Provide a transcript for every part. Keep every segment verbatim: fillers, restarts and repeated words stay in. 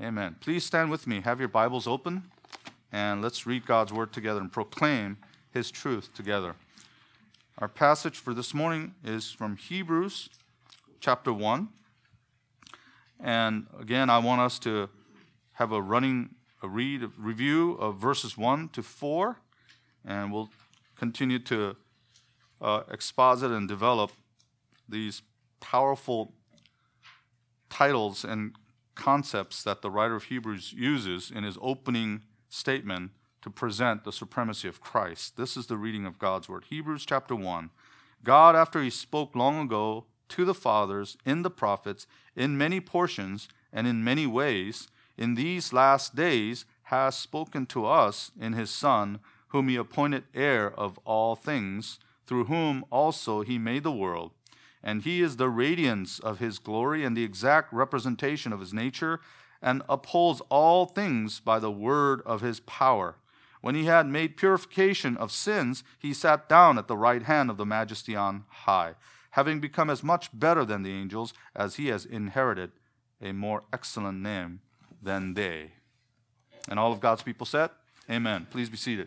Amen. Please stand with me. Have your Bibles open, and let's read God's Word together and proclaim His truth together. Our passage for this morning is from Hebrews chapter one. And again, I want us to have a running a read, a review of verses one to four, and we'll continue to uh, exposit and develop these powerful titles and concepts that the writer of Hebrews uses in his opening statement to present the supremacy of Christ. This is the reading of God's Word. Hebrews chapter one. God, after He spoke long ago to the fathers in the prophets, in many portions and in many ways, in these last days has spoken to us in His Son, whom He appointed heir of all things, through whom also He made the world. And He is the radiance of His glory and the exact representation of His nature, and upholds all things by the word of His power. When He had made purification of sins, He sat down at the right hand of the Majesty on high, having become as much better than the angels, as He has inherited a more excellent name than they. And all of God's people said, Amen. Please be seated.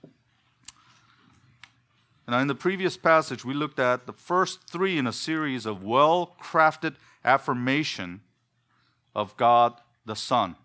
Now, in the previous passage, we looked at the first three in a series of well-crafted affirmation of God the Son,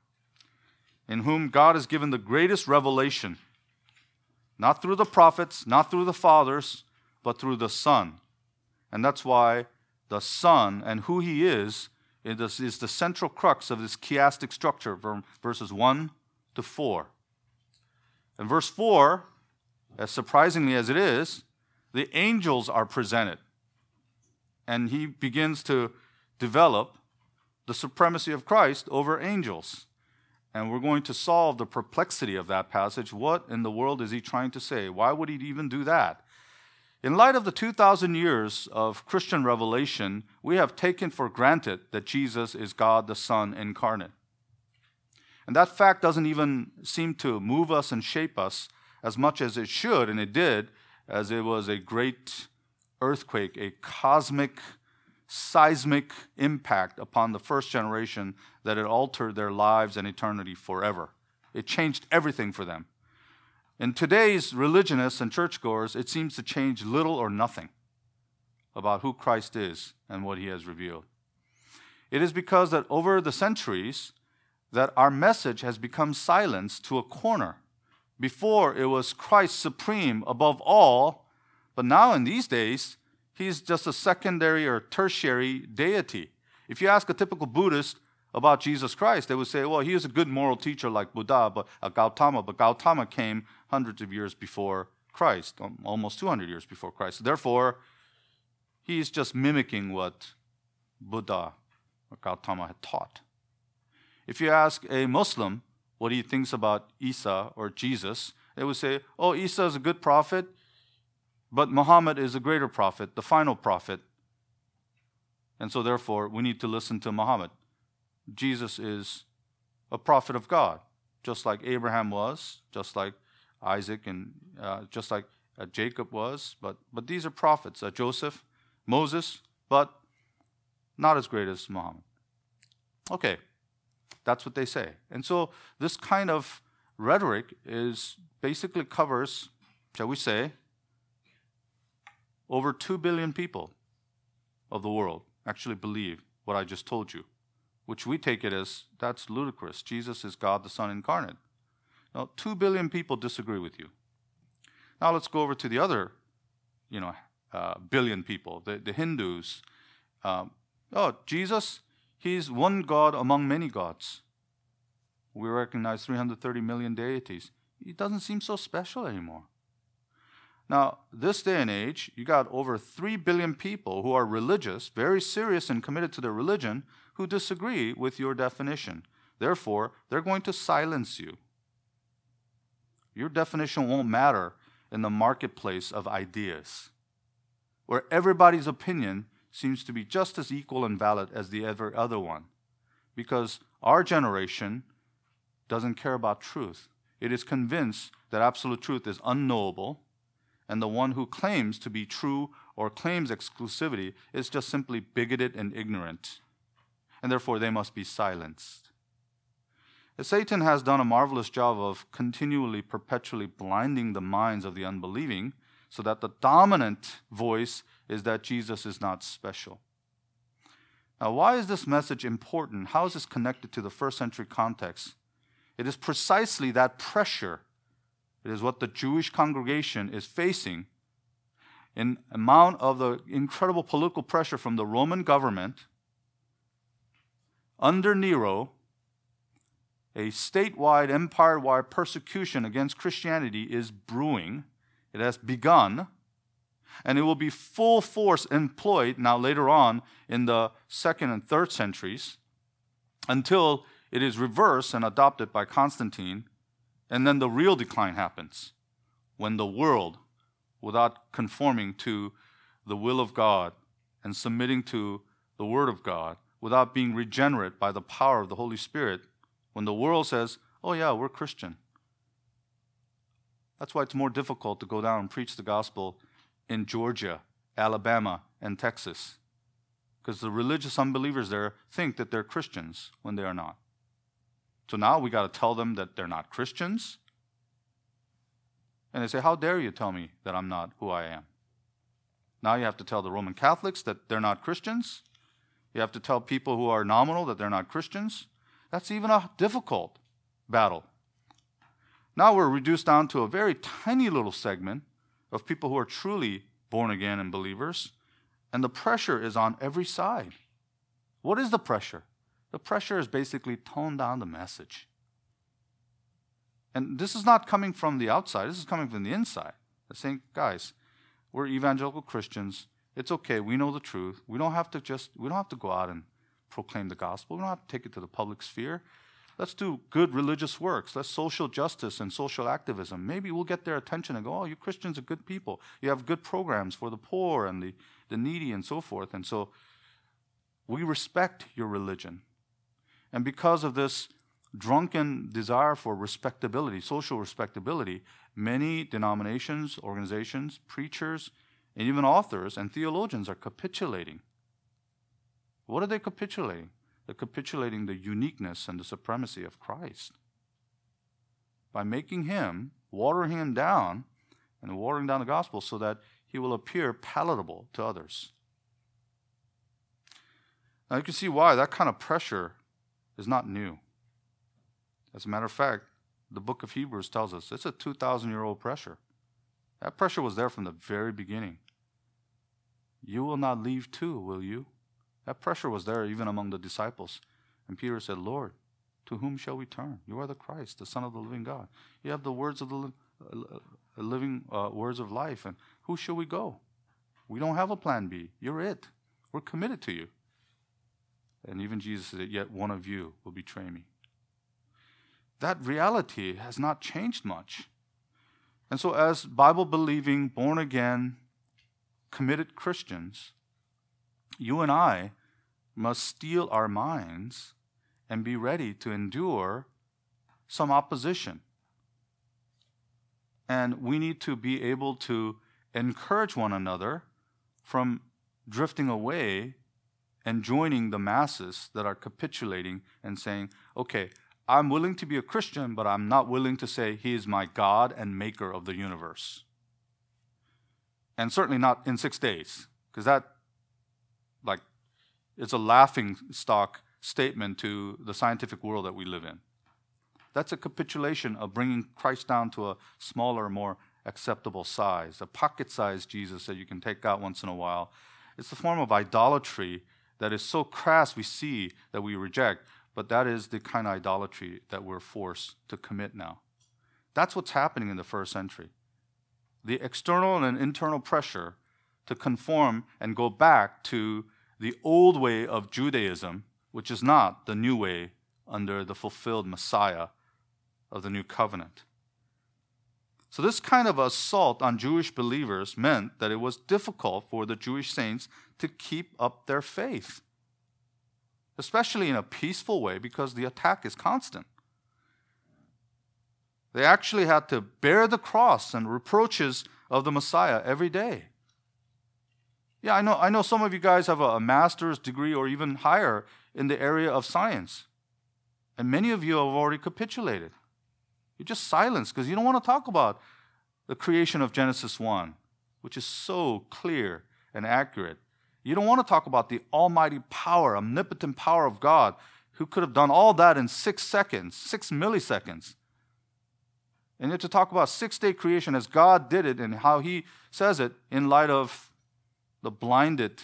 in whom God has given the greatest revelation, not through the prophets, not through the fathers, but through the Son. And that's why the Son and who He is is the central crux of this chiastic structure from verses one to four. In verse four, as surprisingly as it is, the angels are presented. And he begins to develop the supremacy of Christ over angels. And we're going to solve the perplexity of that passage. What in the world is he trying to say? Why would he even do that? In light of the two thousand years of Christian revelation, we have taken for granted that Jesus is God the Son incarnate. And that fact doesn't even seem to move us and shape us as much as it should, and it did, as it was a great earthquake, a cosmic, seismic impact upon the first generation that it altered their lives and eternity forever. It changed everything for them. In today's religionists and churchgoers, it seems to change little or nothing about who Christ is and what He has revealed. It is because that over the centuries that our message has become silenced to a corner. Before, it was Christ supreme above all, but now in these days, He's just a secondary or tertiary deity. If you ask a typical Buddhist about Jesus Christ, they would say, well, He is a good moral teacher like Buddha, but uh, Gautama, but Gautama came hundreds of years before Christ, almost two hundred years before Christ. Therefore, He's just mimicking what Buddha or Gautama had taught. If you ask a Muslim what he thinks about Isa or Jesus, they would say, oh, Isa is a good prophet, but Muhammad is a greater prophet, the final prophet. And so therefore, we need to listen to Muhammad. Jesus is a prophet of God, just like Abraham was, just like Isaac, and uh, just like uh, Jacob was. But, but these are prophets, uh, Joseph, Moses, but not as great as Muhammad. Okay. That's what they say. And so this kind of rhetoric is basically covers, shall we say, over two billion people of the world actually believe what I just told you, which we take it as that's ludicrous. Jesus is God the Son incarnate. Now, two billion people disagree with you. Now let's go over to the other, you know, uh, billion people, the, the Hindus. Um, oh, Jesus, He's one God among many gods. We recognize three hundred thirty million deities. He doesn't seem so special anymore. Now, this day and age, you got over three billion people who are religious, very serious and committed to their religion, who disagree with your definition. Therefore, they're going to silence you. Your definition won't matter in the marketplace of ideas, where everybody's opinion seems to be just as equal and valid as the every other one. Because our generation doesn't care about truth. It is convinced that absolute truth is unknowable, and the one who claims to be true or claims exclusivity is just simply bigoted and ignorant, and therefore they must be silenced. Satan has done a marvelous job of continually, perpetually blinding the minds of the unbelieving so that the dominant voice is that Jesus is not special. Now, why is this message important? How is this connected to the first century context? It is precisely that pressure. It is what the Jewish congregation is facing in amount of the incredible political pressure from the Roman government. Under Nero, a statewide, empire-wide persecution against Christianity is brewing. It has begun, and it will be full force employed now later on in the second and third centuries until it is reversed and adopted by Constantine, and then the real decline happens when the world, without conforming to the will of God and submitting to the Word of God, without being regenerate by the power of the Holy Spirit, when the world says, oh yeah, we're Christian. That's why it's more difficult to go down and preach the gospel in Georgia, Alabama, and Texas. Because the religious unbelievers there think that they're Christians when they are not. So now we got to tell them that they're not Christians. And they say, how dare you tell me that I'm not who I am? Now you have to tell the Roman Catholics that they're not Christians. You have to tell people who are nominal that they're not Christians. That's even a difficult battle. Now we're reduced down to a very tiny little segment of people who are truly born again and believers, and the pressure is on every side. What is the pressure? The pressure is basically tone down the message. And this is not coming from the outside, this is coming from the inside. They're saying, guys, we're evangelical Christians. It's okay, we know the truth. We don't have to just, we don't have to go out and proclaim the gospel. We don't have to take it to the public sphere. Let's do good religious works. Let's social justice and social activism. Maybe we'll get their attention and go, oh, you Christians are good people. You have good programs for the poor and the, the needy and so forth. And so we respect your religion. And because of this drunken desire for respectability, social respectability, many denominations, organizations, preachers, and even authors and theologians are capitulating. What are they capitulating? They're capitulating the uniqueness and the supremacy of Christ by making him, watering him down, and watering down the gospel so that he will appear palatable to others. Now you can see why that kind of pressure is not new. As a matter of fact, the book of Hebrews tells us it's a two thousand year old pressure. That pressure was there from the very beginning. You will not leave too, will you? That pressure was there even among the disciples. And Peter said, Lord, to whom shall we turn? You are the Christ, the Son of the living God. You have the words of the li- uh, living uh, words of life. And who shall we go? We don't have a plan B. You're it. We're committed to you. And even Jesus said, yet one of you will betray me. That reality has not changed much. And so as Bible-believing, born-again, committed Christians, you and I must steel our minds and be ready to endure some opposition. And we need to be able to encourage one another from drifting away and joining the masses that are capitulating and saying, okay, I'm willing to be a Christian, but I'm not willing to say he is my God and maker of the universe. And certainly not in six days, because that, like, it's a laughing stock statement to the scientific world that we live in. That's a capitulation of bringing Christ down to a smaller, more acceptable size, a pocket-sized Jesus that you can take out once in a while. It's a form of idolatry that is so crass we see that we reject, but that is the kind of idolatry that we're forced to commit now. That's what's happening in the first century. The external and internal pressure to conform and go back to the old way of Judaism, which is not the new way under the fulfilled Messiah of the new covenant. So this kind of assault on Jewish believers meant that it was difficult for the Jewish saints to keep up their faith, especially in a peaceful way, because the attack is constant. They actually had to bear the cross and reproaches of the Messiah every day. Yeah, I know, I know some of you guys have a, a master's degree or even higher in the area of science. And many of you have already capitulated. You're just silenced because you don't want to talk about the creation of Genesis one, which is so clear and accurate. You don't want to talk about the almighty power, omnipotent power of God, who could have done all that in six seconds, six milliseconds. And yet to talk about six-day creation as God did it and how he says it in light of the blinded,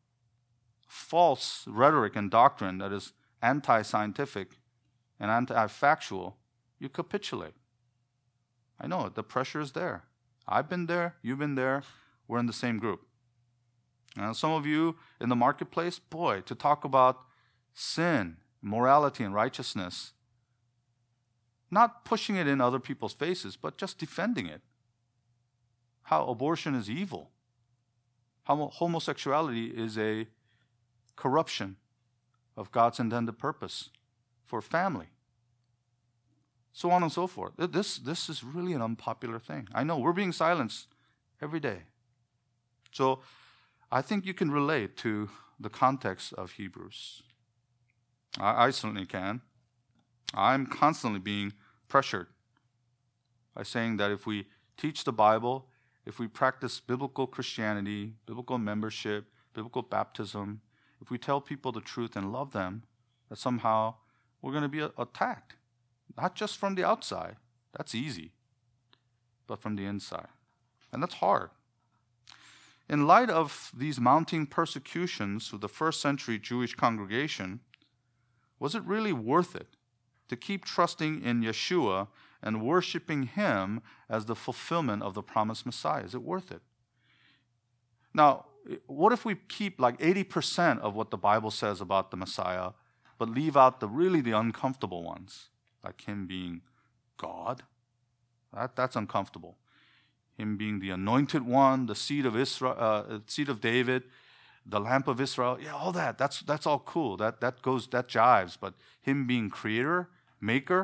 false rhetoric and doctrine that is anti-scientific and anti-factual, you capitulate. I know it. The pressure is there. I've been there. You've been there. We're in the same group. And some of you in the marketplace, boy, to talk about sin, morality, and righteousness, not pushing it in other people's faces, but just defending it. How abortion is evil. How homosexuality is a corruption of God's intended purpose for family. So on and so forth. This, this is really an unpopular thing. I know, we're being silenced every day. So I think you can relate to the context of Hebrews. I, I certainly can. I'm constantly being pressured by saying that if we teach the Bible, if we practice biblical Christianity, biblical membership, biblical baptism, if we tell people the truth and love them, that somehow we're going to be attacked. Not just from the outside, that's easy, but from the inside. And that's hard. In light of these mounting persecutions of the first century Jewish congregation, was it really worth it to keep trusting in Yeshua and worshiping him as the fulfillment of the promised Messiah? Is it worth it? Now, what if we keep like eighty percent of what the Bible says about the Messiah, but leave out the really the uncomfortable ones? Like him being God. That, that's uncomfortable. Him being the anointed one, the seed of Israel, uh, seed of David, the lamp of Israel. Yeah, all that. That's that's all cool. That that goes that jives. But him being creator, maker.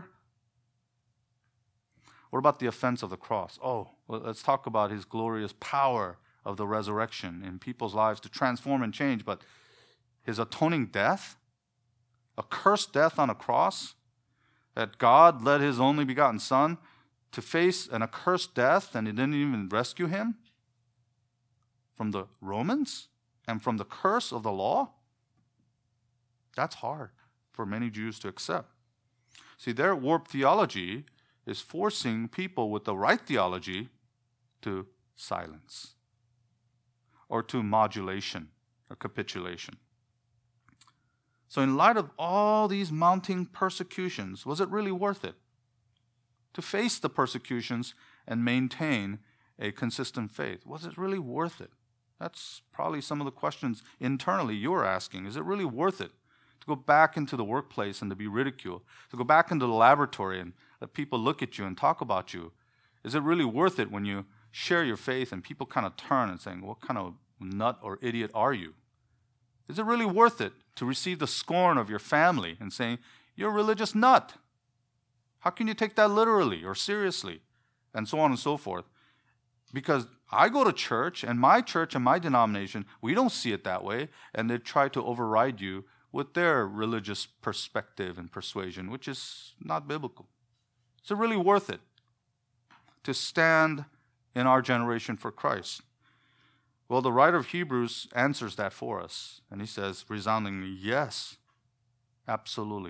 What about the offense of the cross? Oh, well, let's talk about his glorious power of the resurrection in people's lives to transform and change. But his atoning death, a cursed death on a cross, that God led his only begotten Son to face an accursed death, and he didn't even rescue him from the Romans and from the curse of the law? That's hard for many Jews to accept. See, their warped theology is forcing people with the right theology to silence or to modulation or capitulation. So in light of all these mounting persecutions, was it really worth it to face the persecutions and maintain a consistent faith? Was it really worth it? That's probably some of the questions internally you're asking. Is it really worth it to go back into the workplace and to be ridiculed, to go back into the laboratory and let people look at you and talk about you? Is it really worth it when you share your faith and people kind of turn and saying, what kind of nut or idiot are you? Is it really worth it to receive the scorn of your family and saying, you're a religious nut? How can you take that literally or seriously? And so on and so forth. Because I go to church, and my church and my denomination, we don't see it that way, and they try to override you with their religious perspective and persuasion, which is not biblical. Is it really worth it to stand in our generation for Christ? Well, the writer of Hebrews answers that for us, and he says resoundingly, yes, absolutely,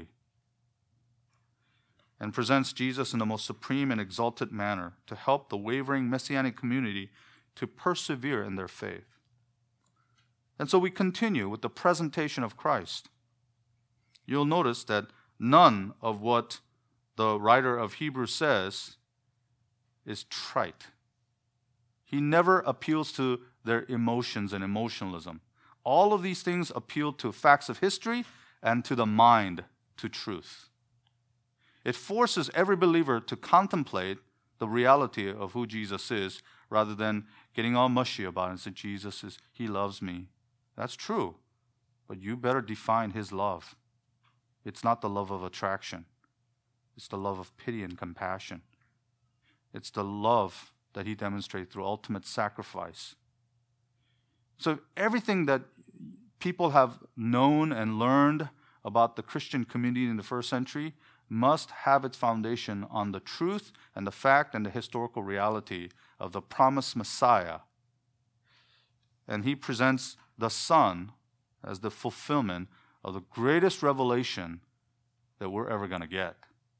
and presents Jesus in the most supreme and exalted manner to help the wavering Messianic community to persevere in their faith. And so we continue with the presentation of Christ. You'll notice that none of what the writer of Hebrews says is trite. He never appeals to their emotions and emotionalism. All of these things appeal to facts of history and to the mind, to truth. It forces every believer to contemplate the reality of who Jesus is rather than getting all mushy about it and say, Jesus is, he loves me. That's true, but you better define his love. It's not the love of attraction. It's the love of pity and compassion. It's the love that he demonstrated through ultimate sacrifice. So everything that people have known and learned about the Christian community in the first century must have its foundation on the truth and the fact and the historical reality of the promised Messiah. And he presents the Son as the fulfillment of the greatest revelation that we're ever going to get.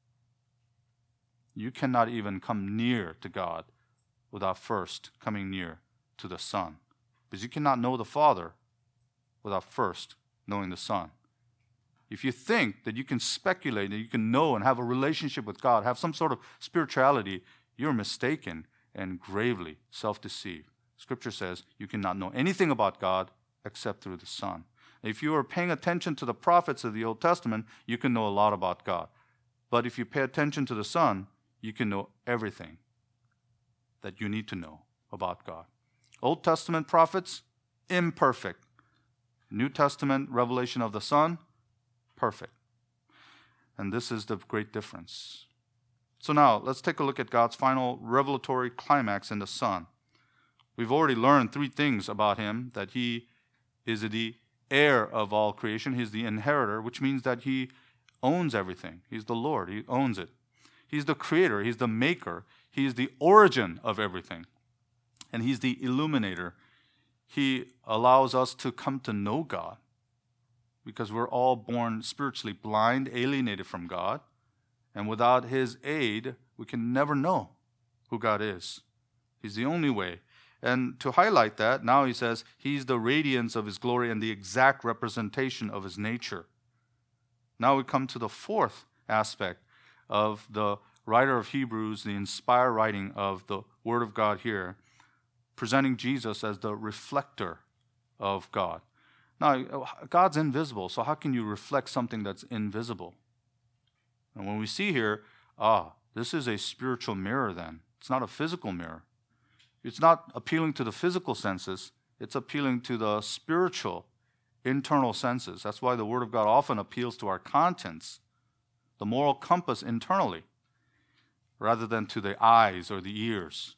You cannot even come near to God without first coming near to the Son. Because you cannot know the Father without first knowing the Son. If you think that you can speculate, that you can know and have a relationship with God, have some sort of spirituality, you're mistaken and gravely self-deceived. Scripture says you cannot know anything about God except through the Son. If you are paying attention to the prophets of the Old Testament, you can know a lot about God. But if you pay attention to the Son, you can know everything that you need to know about God. Old Testament prophets, imperfect. New Testament revelation of the Son, perfect. And this is the great difference. So now, let's take a look at God's final revelatory climax in the Son. We've already learned three things about him, that he is the heir of all creation. He's the inheritor, which means that he owns everything. He's the Lord. He owns it. He's the creator. He's the maker. He is the origin of everything. And he's the illuminator. He allows us to come to know God because we're all born spiritually blind, alienated from God. And without his aid, we can never know who God is. He's the only way. And to highlight that, now he says he's the radiance of his glory and the exact representation of his nature. Now we come to the fourth aspect of the writer of Hebrews, the inspired writing of the Word of God here, presenting Jesus as the reflector of God. Now, God's invisible, so how can you reflect something that's invisible? And when we see here, ah, this is a spiritual mirror then. It's not a physical mirror. It's not appealing to the physical senses. It's appealing to the spiritual, internal senses. That's why the Word of God often appeals to our conscience, the moral compass internally, rather than to the eyes or the ears.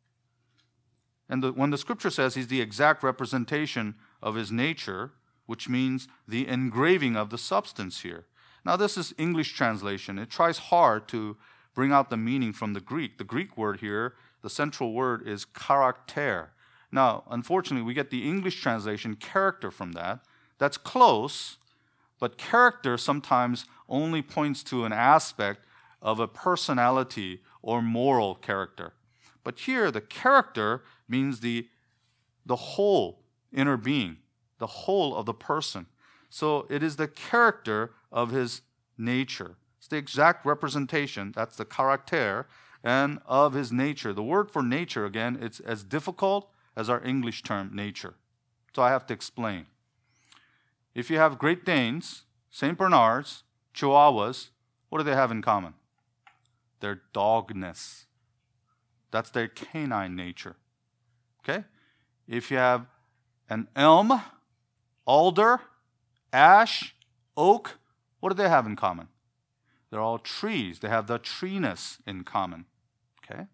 And the, when the Scripture says he's the exact representation of his nature, which means the engraving of the substance here. Now, this is English translation. It tries hard to bring out the meaning from the Greek. The Greek word here, the central word is karakter. Now, unfortunately, we get the English translation character from that. That's close, but character sometimes only points to an aspect of a personality or moral character. But here, the character means the, the whole inner being, the whole of the person. So it is the character of his nature. It's the exact representation, that's the karakter, and of his nature. The word for nature, again, it's as difficult as our English term nature. So I have to explain. If you have Great Danes, Saint Bernards, Chihuahuas, what do they have in common? Their dogness. That's their canine nature. Okay? If you have an elm, alder, ash, oak, what do they have in common? They're all trees. They have the treeness in common. Okay?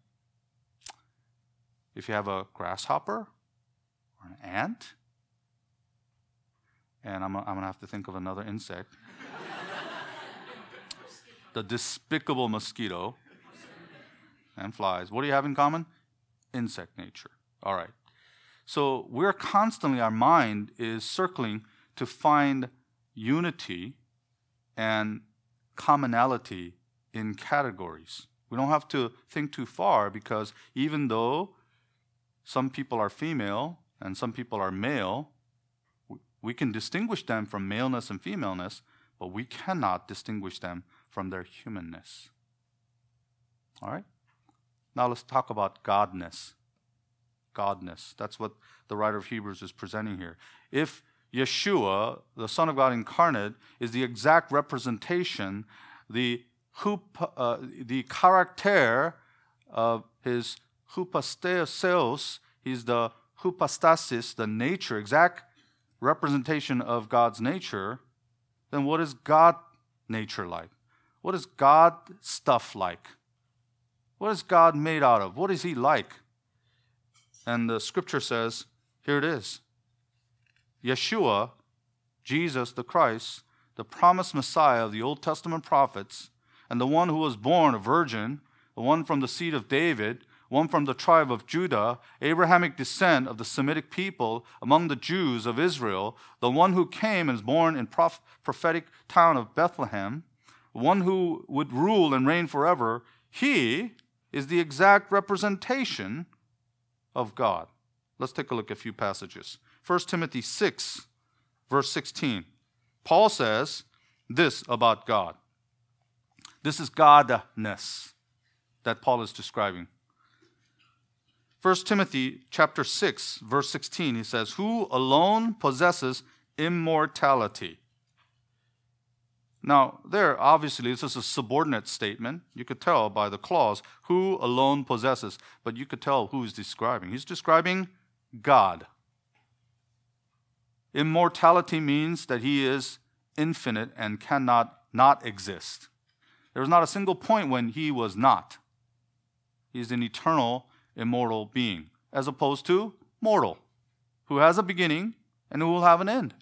If you have a grasshopper or an ant, and I'm, I'm going to have to think of another insect, the despicable mosquito and flies, what do you have in common? Insect nature. All right. So we're constantly, our mind is circling to find unity and commonality in categories. We don't have to think too far because even though some people are female and some people are male, we can distinguish them from maleness and femaleness, but we cannot distinguish them from their humanness. All right? Now let's talk about Godness. Godness. That's what the writer of Hebrews is presenting here. If Yeshua, the Son of God incarnate, is the exact representation, the hup, uh, the character of his hupasteos, he's the hupastasis, the nature, exact representation of God's nature, then what is God nature like? What is God stuff like? What is God made out of? What is he like? And the Scripture says, here it is. Yeshua, Jesus the Christ, the promised Messiah of the Old Testament prophets, and the one who was born a virgin, the one from the seed of David, one from the tribe of Judah, Abrahamic descent of the Semitic people among the Jews of Israel, the one who came and was born in proph- prophetic town of Bethlehem, one who would rule and reign forever, he is the exact representation of God. Let's take a look at a few passages. First Timothy six, verse sixteen. Paul says this about God. This is godness that Paul is describing. First Timothy chapter six, verse sixteen, he says, who alone possesses immortality. Now, there, obviously, this is a subordinate statement. You could tell by the clause, who alone possesses, but you could tell who he's describing. He's describing God. Immortality means that he is infinite and cannot not exist. There was not a single point when he was not. He's an eternal, immortal being, as opposed to mortal, who has a beginning and who will have an end.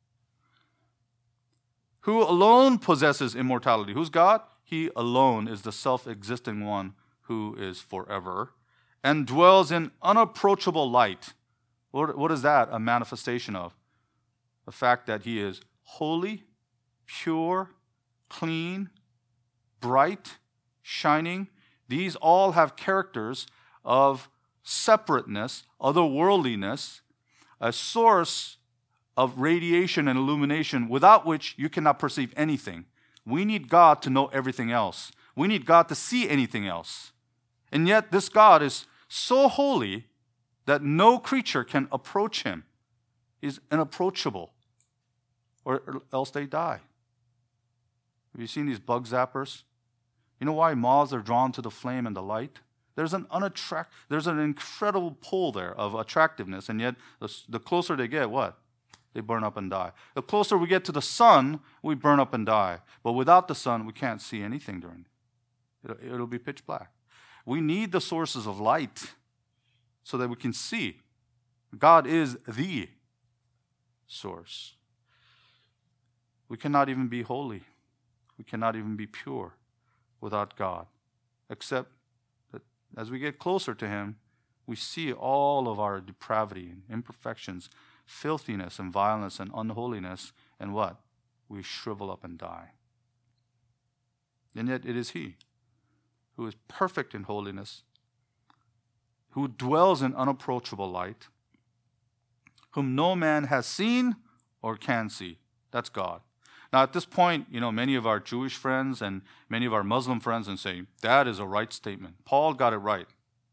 Who alone possesses immortality? Who's God? He alone is the self-existing one who is forever and dwells in unapproachable light. What, what is that a manifestation of? The fact that he is holy, pure, clean, bright, shining. These all have characters of separateness, otherworldliness, a source of radiation and illumination without which you cannot perceive anything. We need God to know everything else. We need God to see anything else. And yet this God is so holy that no creature can approach him. He's unapproachable, or else they die. Have you seen these bug zappers? You know why moths are drawn to the flame and the light? There's an unattract, there's an incredible pull there of attractiveness, and yet the, the closer they get, what? They burn up and die. The closer we get to the sun, we burn up and die. But without the sun, we can't see anything during it. It'll, it'll be pitch black. We need the sources of light so that we can see. God is the source. We cannot even be holy. We cannot even be pure without God, except that as we get closer to him, we see all of our depravity and imperfections, filthiness and violence and unholiness, and what? We shrivel up and die. And yet it is he who is perfect in holiness, who dwells in unapproachable light, whom no man has seen or can see. That's God. Now at this point, you know, many of our Jewish friends and many of our Muslim friends and say, that is a right statement. Paul got it right.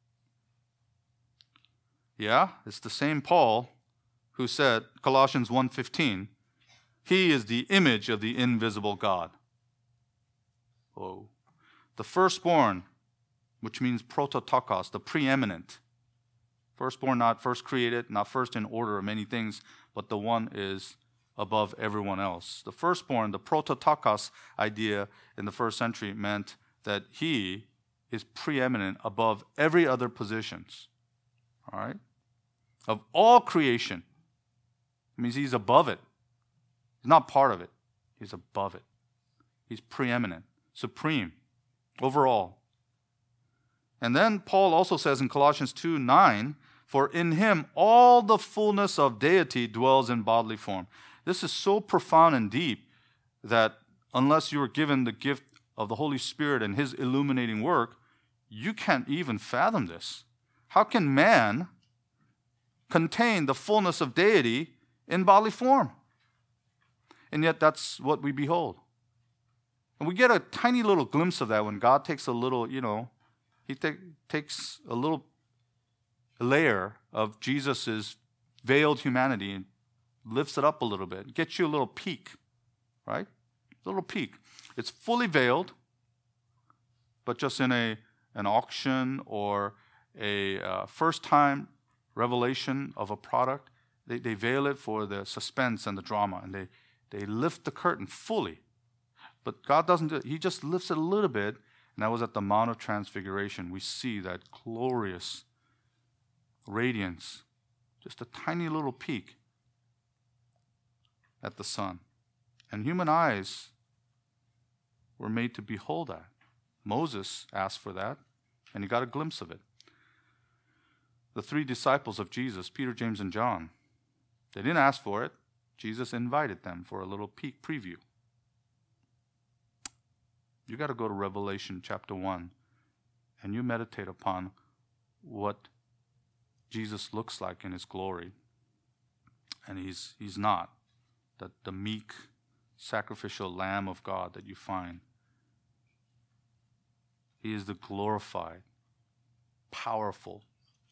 Yeah, it's the same Paul who said, Colossians one fifteen, he is the image of the invisible God. Whoa. The firstborn, which means prototokos, the preeminent. Firstborn, not first created, not first in order of many things, but the one is above everyone else. The firstborn, the prototokos idea in the first century meant that he is preeminent above every other positions. All right? Of all creation. It means he's above it. He's not part of it. He's above it. He's preeminent, supreme, overall. And then Paul also says in Colossians two nine, for in him all the fullness of deity dwells in bodily form. This is so profound and deep that unless you are given the gift of the Holy Spirit and his illuminating work, you can't even fathom this. How can man contain the fullness of deity in bodily form? And yet that's what we behold. And we get a tiny little glimpse of that when God takes a little, you know, he take, takes a little layer of Jesus' veiled humanity and lifts it up a little bit, gets you a little peek, right? A little peek. It's fully veiled, but just in a an auction or a uh, first-time revelation of a product, they, they veil it for the suspense and the drama, and they, they lift the curtain fully. But God doesn't do it. He just lifts it a little bit, and that was at the Mount of Transfiguration. We see that glorious radiance, just a tiny little peek at the sun. And human eyes were made to behold that. Moses asked for that, and he got a glimpse of it. The three disciples of Jesus, Peter, James, and John, they didn't ask for it. Jesus invited them for a little peek preview. You got to go to Revelation chapter one, and you meditate upon what Jesus looks like in his glory. And he's he's not the, the meek, sacrificial Lamb of God that you find. He is the glorified, powerful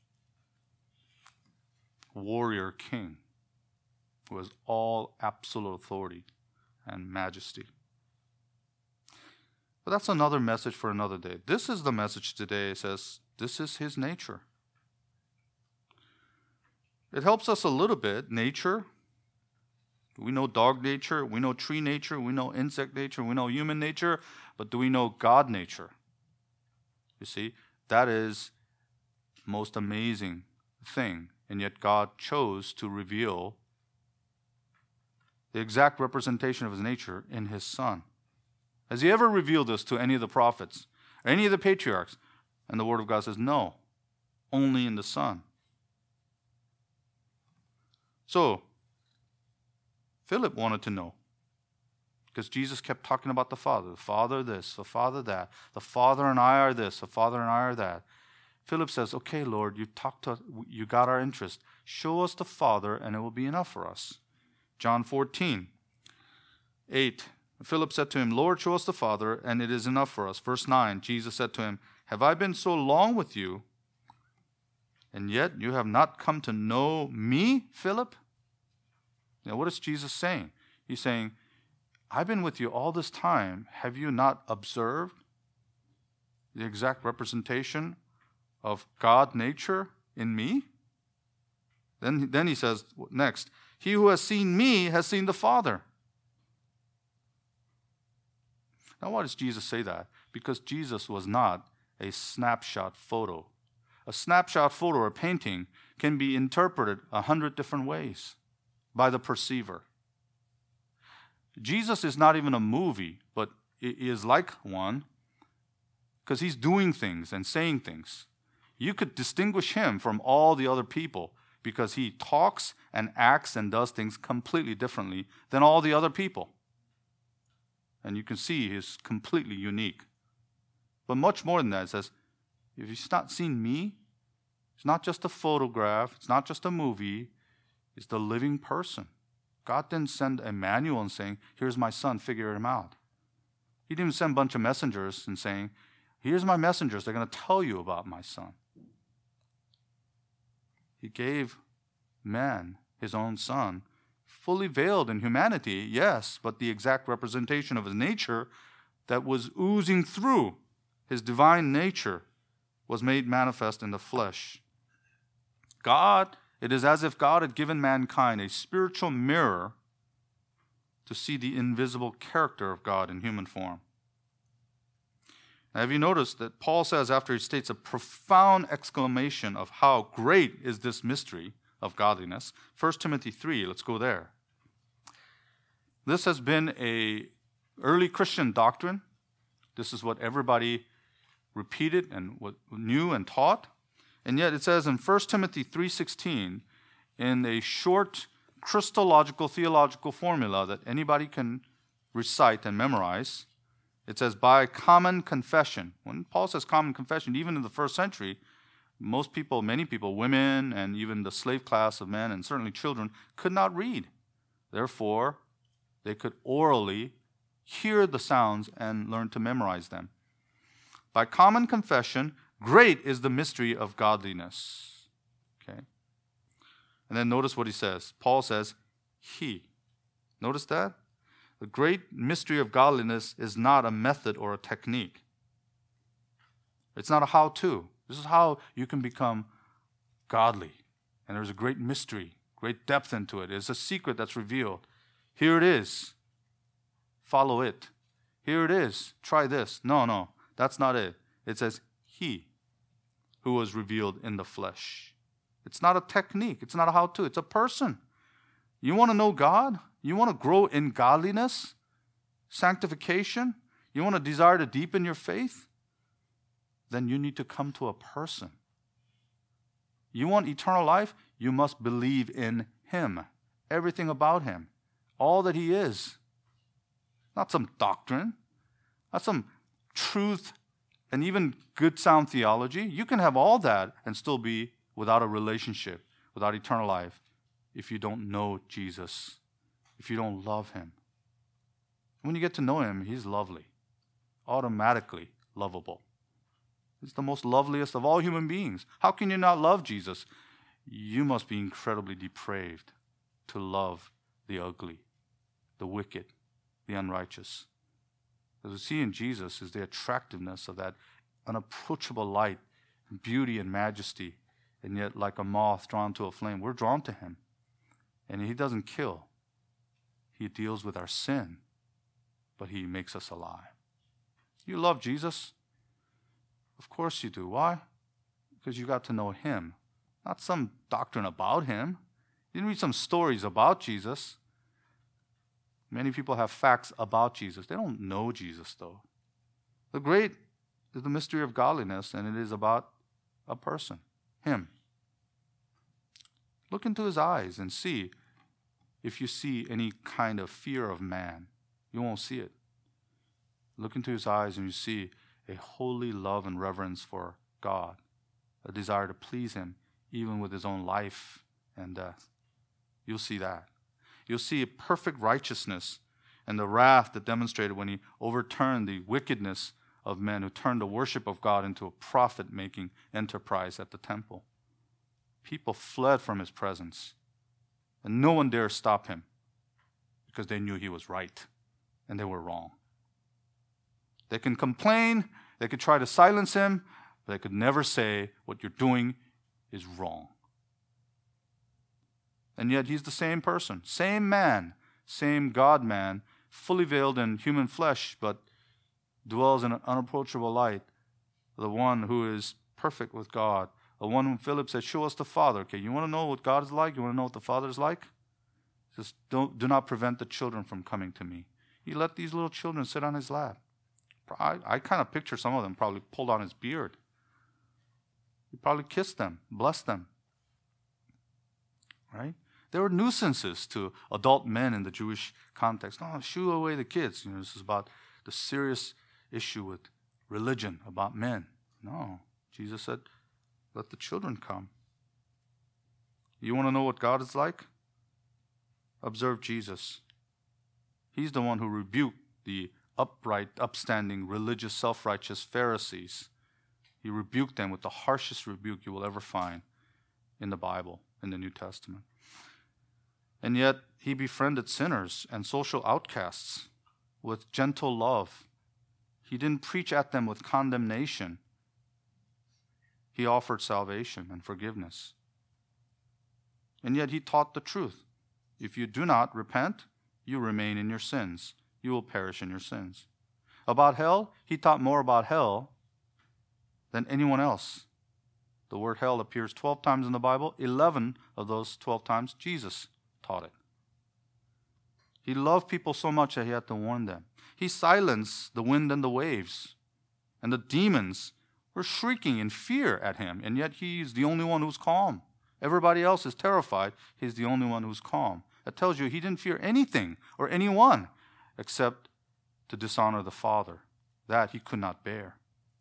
warrior king who has all absolute authority and majesty. But that's another message for another day. This is the message today. It says, this is his nature. It helps us a little bit. Nature. We know dog nature. We know tree nature. We know insect nature. We know human nature. But do we know God nature? You see, that is the most amazing thing. And yet God chose to reveal the exact representation of his nature in his Son. Has he ever revealed this to any of the prophets, or any of the patriarchs? And the Word of God says, no, only in the Son. So, Philip wanted to know, because Jesus kept talking about the Father. The Father this, the Father that. The Father and I are this, the Father and I are that. Philip says, okay, Lord, you talked to us, you got our interest. Show us the Father, and it will be enough for us. John fourteen, eight. Philip said to him, Lord, show us the Father, and it is enough for us. Verse nine, Jesus said to him, have I been so long with you, and yet you have not come to know me, Philip? Now, what is Jesus saying? He's saying, I've been with you all this time. Have you not observed the exact representation of God nature in me? Then, then he says, next, he who has seen me has seen the Father. Now, why does Jesus say that? Because Jesus was not a snapshot photo. A snapshot photo or painting can be interpreted a hundred different ways by the perceiver. Jesus is not even a movie, but it is like one because he's doing things and saying things. You could distinguish him from all the other people because he talks and acts and does things completely differently than all the other people. And you can see he's completely unique. But much more than that, it says, if you've not seen me, it's not just a photograph, it's not just a movie, it's the living person. God didn't send a manual and saying, here's my son, figure him out. He didn't send a bunch of messengers and saying, here's my messengers, they're going to tell you about my son. He gave man his own son, fully veiled in humanity, yes, but the exact representation of his nature that was oozing through his divine nature was made manifest in the flesh. God, it is as if God had given mankind a spiritual mirror to see the invisible character of God in human form. Now, have you noticed that Paul says, after he states a profound exclamation of how great is this mystery of godliness, First Timothy three, let's go there. This has been a early Christian doctrine. This is what everybody repeated and what knew and taught. And yet it says in First Timothy three sixteen, in a short Christological theological formula that anybody can recite and memorize, it says, by common confession. When Paul says common confession, even in the first century, most people, many people, women and even the slave class of men and certainly children, could not read. Therefore, they could orally hear the sounds and learn to memorize them. By common confession, great is the mystery of godliness. Okay? And then notice what he says. Paul says, he. Notice that? The great mystery of godliness is not a method or a technique. It's not a how-to. This is how you can become godly. And there's a great mystery, great depth into it. It's a secret that's revealed. Here it is. Follow it. Here it is. Try this. No, no, that's not it. It says, he who was revealed in the flesh. It's not a technique. It's not a how-to. It's a person. You want to know God? You want to grow in godliness, sanctification? You want to desire to deepen your faith? Then you need to come to a person. You want eternal life? You must believe in Him, everything about Him, all that He is. Not some doctrine, not some truth and even good sound theology. You can have all that and still be without a relationship, without eternal life, if you don't know Jesus, if you don't love Him. When you get to know Him, He's lovely, automatically lovable. He's the most loveliest of all human beings. How can you not love Jesus? You must be incredibly depraved to love the ugly, the wicked, the unrighteous. As we see in Jesus is the attractiveness of that unapproachable light, beauty and majesty, and yet like a moth drawn to a flame, we're drawn to Him. And He doesn't kill. He deals with our sin, but He makes us alive. You love Jesus? Of course you do. Why? Because you got to know Him, not some doctrine about Him. You didn't read some stories about Jesus. Many people have facts about Jesus. They don't know Jesus, though. The great is the mystery of godliness, and it is about a person, Him. Look into His eyes and see if you see any kind of fear of man. You won't see it. Look into His eyes and you see a holy love and reverence for God, a desire to please Him, even with His own life and death. You'll see that. You'll see a perfect righteousness and the wrath that demonstrated when He overturned the wickedness of men who turned the worship of God into a profit-making enterprise at the temple. People fled from His presence, and no one dared stop Him because they knew He was right and they were wrong. They can complain, they could try to silence Him, but they could never say what you're doing is wrong. And yet He's the same person, same man, same God-man, fully veiled in human flesh, but dwells in an unapproachable light. The one who is perfect with God. The one whom Philip said, show us the Father. Okay, you want to know what God is like? You want to know what the Father is like? Just don't, do not prevent the children from coming to me. He let these little children sit on His lap. I, I kind of picture some of them probably pulled on His beard. He probably kissed them, blessed them. Right? They were nuisances to adult men in the Jewish context. No, shoo away the kids. You know, this is about the serious issue with religion, about men. No. Jesus said, let the children come. You want to know what God is like? Observe Jesus. He's the one who rebuked the upright, upstanding, religious, self-righteous Pharisees. He rebuked them with the harshest rebuke you will ever find in the Bible, in the New Testament. And yet, He befriended sinners and social outcasts with gentle love. He didn't preach at them with condemnation. He offered salvation and forgiveness. And yet He taught the truth. If you do not repent, you remain in your sins. You will perish in your sins. About hell, He taught more about hell than anyone else. The word hell appears twelve times in the Bible. eleven of those twelve times, Jesus taught it. He loved people so much that He had to warn them. He silenced the wind and the waves, and the demons were shrieking in fear at Him, and yet He's the only one who's calm. Everybody else is terrified. He's the only one who's calm. That tells you He didn't fear anything or anyone except to dishonor the Father. That He could not bear.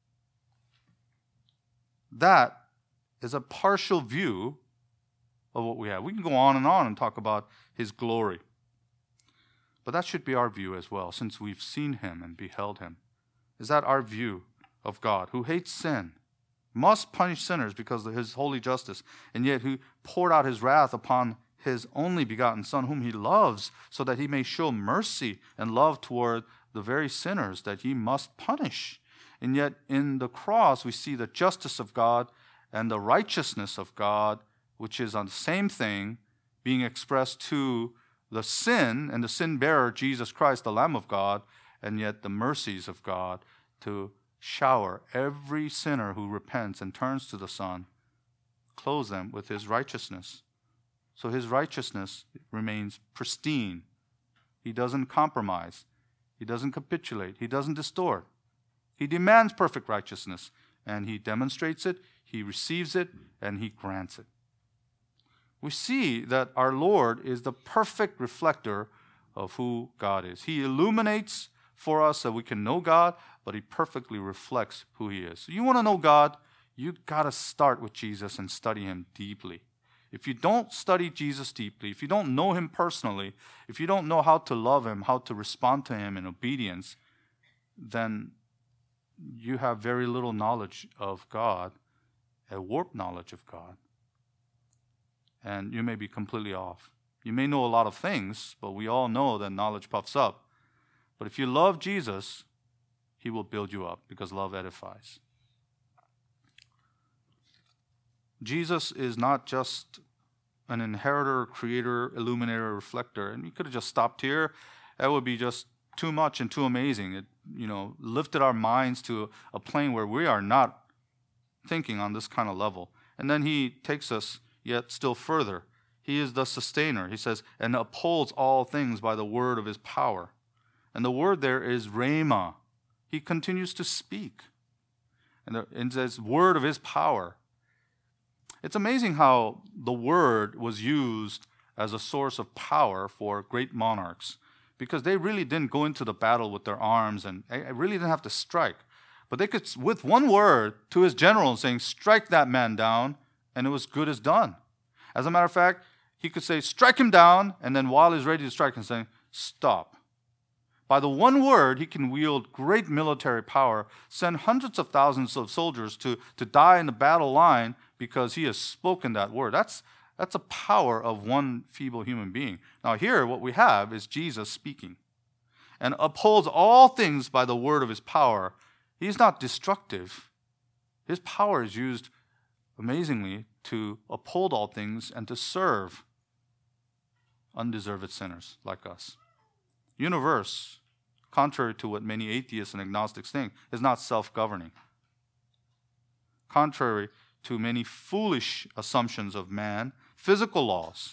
That is a partial view of what we have. We can go on and on and talk about His glory. But that should be our view as well, since we've seen Him and beheld Him. Is that our view of God, who hates sin, must punish sinners because of His holy justice, and yet who poured out His wrath upon His only begotten Son, whom He loves, so that He may show mercy and love toward the very sinners that He must punish. And yet in the cross we see the justice of God and the righteousness of God, which is on the same thing, being expressed to the sin and the sin bearer, Jesus Christ, the Lamb of God, and yet the mercies of God to shower every sinner who repents and turns to the Son, clothe them with His righteousness. So His righteousness remains pristine, He doesn't compromise. He doesn't capitulate. He doesn't distort. He demands perfect righteousness, and he demonstrates it, he receives it, and he grants it. We see that our Lord is the perfect reflector of who God is. He illuminates for us so we can know God, but he perfectly reflects who he is. So you want to know God, you got to start with Jesus and study him deeply. If you don't study Jesus deeply, if you don't know him personally, if you don't know how to love him, how to respond to him in obedience, then you have very little knowledge of God, a warped knowledge of God. And you may be completely off. You may know a lot of things, but we all know that knowledge puffs up. But if you love Jesus, he will build you up because love edifies. Jesus is not just an inheritor, creator, illuminator, reflector. And we could have just stopped here. That would be just too much and too amazing. It, you know, lifted our minds to a plane where we are not thinking on this kind of level. And then he takes us yet still further. He is the sustainer. He says, and upholds all things by the word of his power. And the word there is rhema. He continues to speak. And it says, word of his power. It's amazing how the word was used as a source of power for great monarchs, because they really didn't go into the battle with their arms and really didn't have to strike. But they could, with one word to his general saying, strike that man down, and it was good as done. As a matter of fact, he could say, strike him down, and then while he's ready to strike him, saying, stop. By the one word, he can wield great military power, send hundreds of thousands of soldiers to, to die in the battle line because he has spoken that word. That's, that's a power of one feeble human being. Now here, what we have is Jesus speaking. And upholds all things by the word of his power. He's not destructive. His power is used amazingly to uphold all things and to serve undeserved sinners like us. Universe, contrary to what many atheists and agnostics think, is not self-governing. Contrary to many foolish assumptions of man, physical laws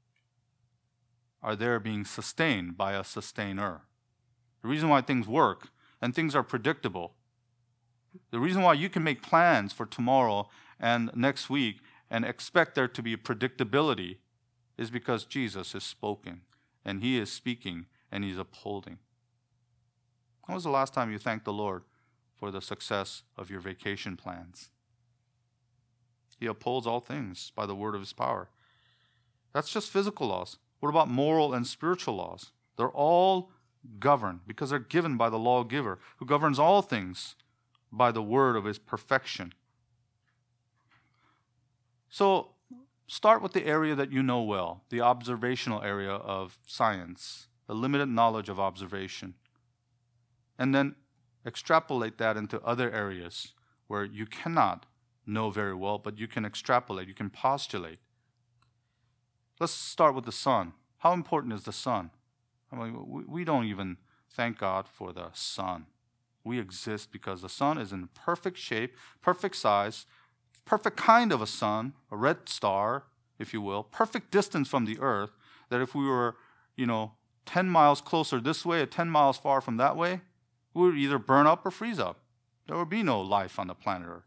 are there being sustained by a sustainer. The reason why things work and things are predictable, the reason why you can make plans for tomorrow and next week and expect there to be predictability is because Jesus is spoken, and he is speaking, and he's upholding. When was the last time you thanked the Lord for the success of your vacation plans? He upholds all things by the word of his power. That's just physical laws. What about moral and spiritual laws? They're all governed because they're given by the lawgiver, who governs all things by the word of his perfection. So, start with the area that you know well, the observational area of science, the limited knowledge of observation. And then extrapolate that into other areas where you cannot know very well, but you can extrapolate, you can postulate. Let's start with the sun. How important is the sun? I mean, we don't even thank God for the sun. We exist because the sun is in perfect shape, perfect size, perfect kind of a sun, a red star, if you will, perfect distance from the earth, that if we were, you know, ten miles closer this way or ten miles far from that way, we would either burn up or freeze up. There would be no life on the planet Earth.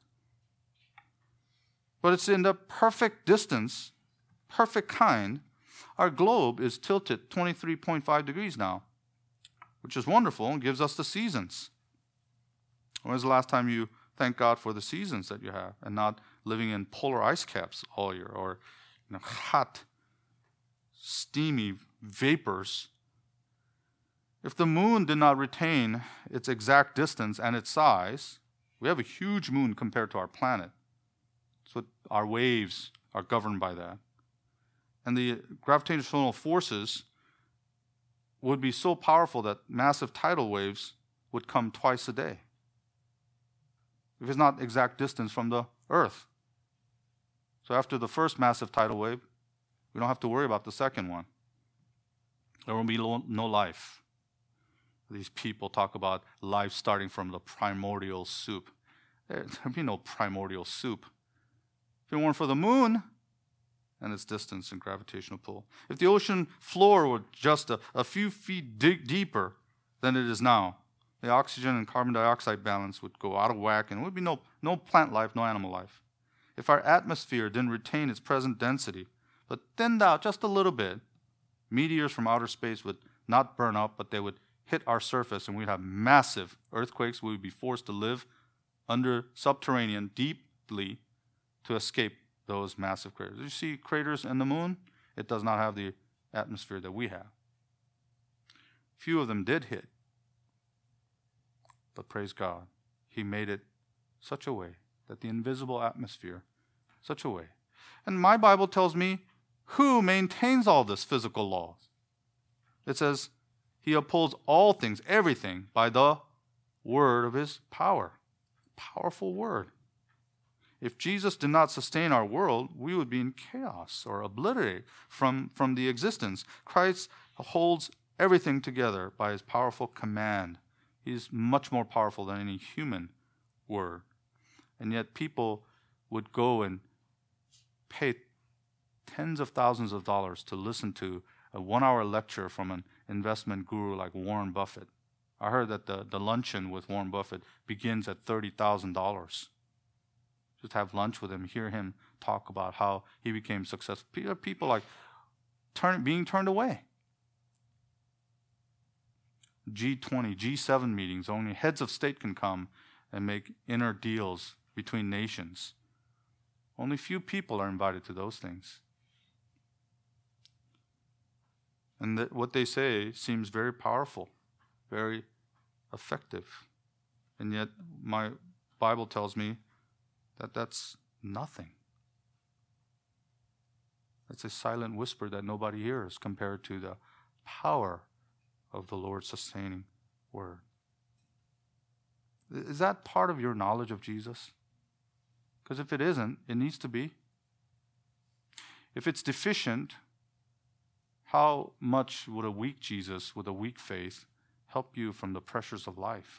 But it's in the perfect distance, perfect kind. Our globe is tilted twenty-three point five degrees now, which is wonderful and gives us the seasons. When was the last time you thanked God for the seasons that you have and not living in polar ice caps all year or, you know, hot, steamy vapors? If the moon did not retain its exact distance and its size, we have a huge moon compared to our planet. So our waves are governed by that. And the gravitational forces would be so powerful that massive tidal waves would come twice a day, if it's not exact distance from the earth. So after the first massive tidal wave, we don't have to worry about the second one. There will be no life. These people talk about life starting from the primordial soup. There will be no primordial soup. If it weren't for the moon and its distance and gravitational pull. If the ocean floor were just a, a few feet dig deeper than it is now, the oxygen and carbon dioxide balance would go out of whack and there would be no, no plant life, no animal life. If our atmosphere didn't retain its present density, but thinned out just a little bit, meteors from outer space would not burn up, but they would hit our surface and we'd have massive earthquakes. We would be forced to live under subterranean deeply to escape those massive craters. You see craters in the moon? It does not have the atmosphere that we have. Few of them did hit. But praise God, He made it such a way that the invisible atmosphere, such a way. And my Bible tells me who maintains all this physical law. It says He upholds all things, everything, by the word of His power. Powerful word. If Jesus did not sustain our world, we would be in chaos or obliterated from, from the existence. Christ holds everything together by His powerful command. He's much more powerful than any human word. And yet people would go and pay tens of thousands of dollars to listen to a one-hour lecture from an investment guru like Warren Buffett. I heard that the, the luncheon with Warren Buffett begins at thirty thousand dollars. Just have lunch with him, hear him talk about how he became successful. People like turn, being turned away. G twenty, G seven meetings, only heads of state can come and make inner deals between nations. Only few people are invited to those things. And that what they say seems very powerful, very effective. And yet my Bible tells me that that's nothing. It's a silent whisper that nobody hears compared to the power of the Lord's sustaining word. Is that part of your knowledge of Jesus? Because if it isn't, it needs to be. If it's deficient, how much would a weak Jesus with a weak faith help you from the pressures of life?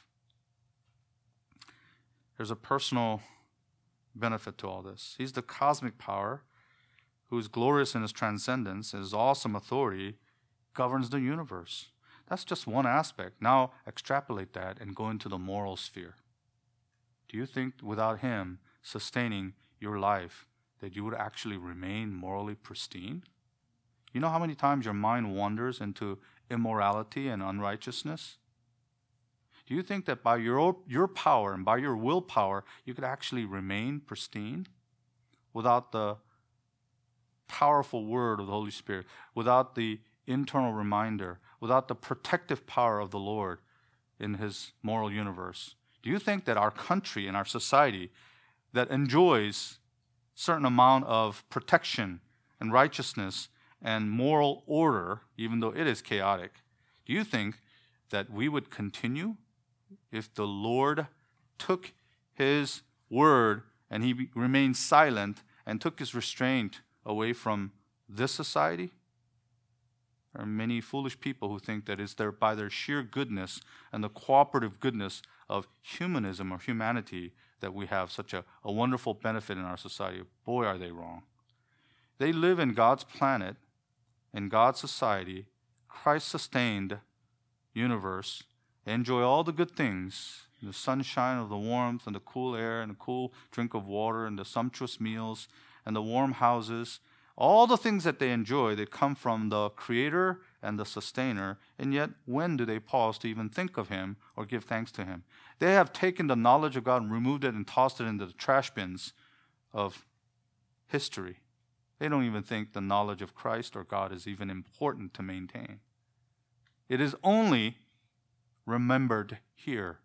There's a personal benefit to all this. He's the cosmic power who is glorious in His transcendence, and His awesome authority governs the universe. That's just one aspect. Now extrapolate that and go into the moral sphere. Do you think without Him sustaining your life that you would actually remain morally pristine? You know how many times your mind wanders into immorality and unrighteousness? Do you think that by your, your power and by your willpower you could actually remain pristine without the powerful word of the Holy Spirit, without the internal reminder, without the protective power of the Lord in His moral universe? Do you think that our country and our society that enjoys a certain amount of protection and righteousness and moral order, even though it is chaotic, do you think that we would continue if the Lord took His word and He remained silent and took His restraint away from this society? There are many foolish people who think that it's their, by their sheer goodness and the cooperative goodness of humanism or humanity that we have such a, a wonderful benefit in our society. Boy, are they wrong. They live in God's planet, in God's society, Christ-sustained universe. They enjoy all the good things, the sunshine of the warmth and the cool air and the cool drink of water and the sumptuous meals and the warm houses. All the things that they enjoy, they come from the Creator and the Sustainer, and yet when do they pause to even think of Him or give thanks to Him? They have taken the knowledge of God and removed it and tossed it into the trash bins of history. They don't even think the knowledge of Christ or God is even important to maintain. It is only remembered here.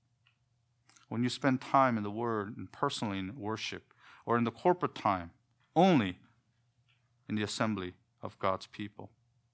When you spend time in the Word and personally in worship or in the corporate time, only in the assembly of God's people.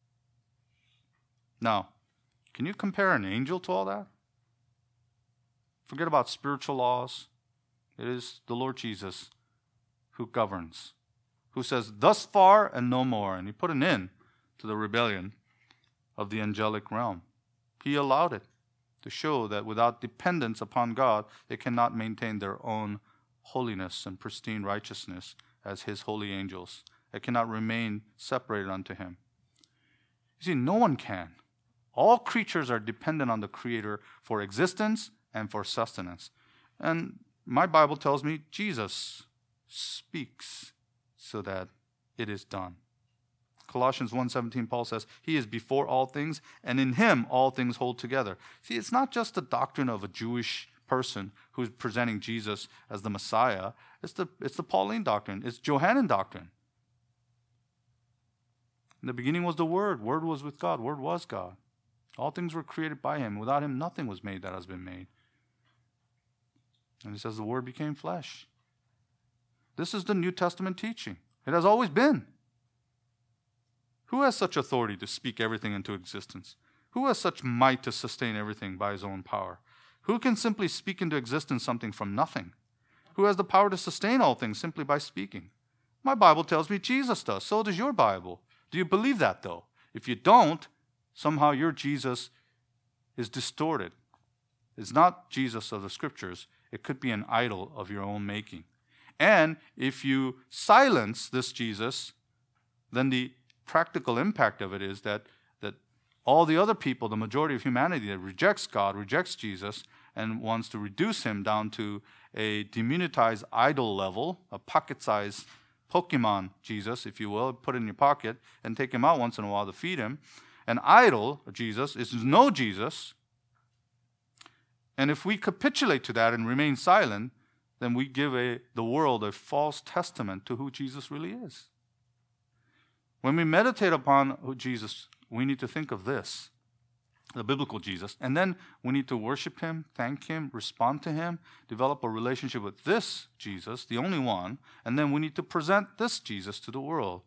Now, can you compare an angel to all that? Forget about spiritual laws. It is the Lord Jesus who governs, who says, thus far and no more. And He put an end to the rebellion of the angelic realm. He allowed it to show that without dependence upon God, they cannot maintain their own holiness and pristine righteousness as His holy angels that cannot remain separated unto him. You see, no one can. All creatures are dependent on the Creator for existence and for sustenance. And my Bible tells me Jesus speaks so that it is done. Colossians one seventeen, Paul says, He is before all things, and in Him all things hold together. See, it's not just the doctrine of a Jewish person who's presenting Jesus as the Messiah. It's the, it's the Pauline doctrine. It's Johannine doctrine. In the beginning was the Word. Word was with God. Word was God. All things were created by Him. Without Him, nothing was made that has been made. And He says the Word became flesh. This is the New Testament teaching. It has always been. Who has such authority to speak everything into existence? Who has such might to sustain everything by His own power? Who can simply speak into existence something from nothing? Who has the power to sustain all things simply by speaking? My Bible tells me Jesus does. So does your Bible. Do you believe that, though? If you don't, somehow your Jesus is distorted. It's not Jesus of the Scriptures. It could be an idol of your own making. And if you silence this Jesus, then the practical impact of it is that, that all the other people, the majority of humanity that rejects God, rejects Jesus, and wants to reduce Him down to a demonetized idol level, a pocket-sized Pokemon Jesus, if you will, put it in your pocket and take Him out once in a while to feed Him. An idol of Jesus is no Jesus. And if we capitulate to that and remain silent, then we give a, the world a false testament to who Jesus really is. When we meditate upon who Jesus, we need to think of this, the biblical Jesus, and then we need to worship Him, thank Him, respond to Him, develop a relationship with this Jesus, the only one, and then we need to present this Jesus to the world.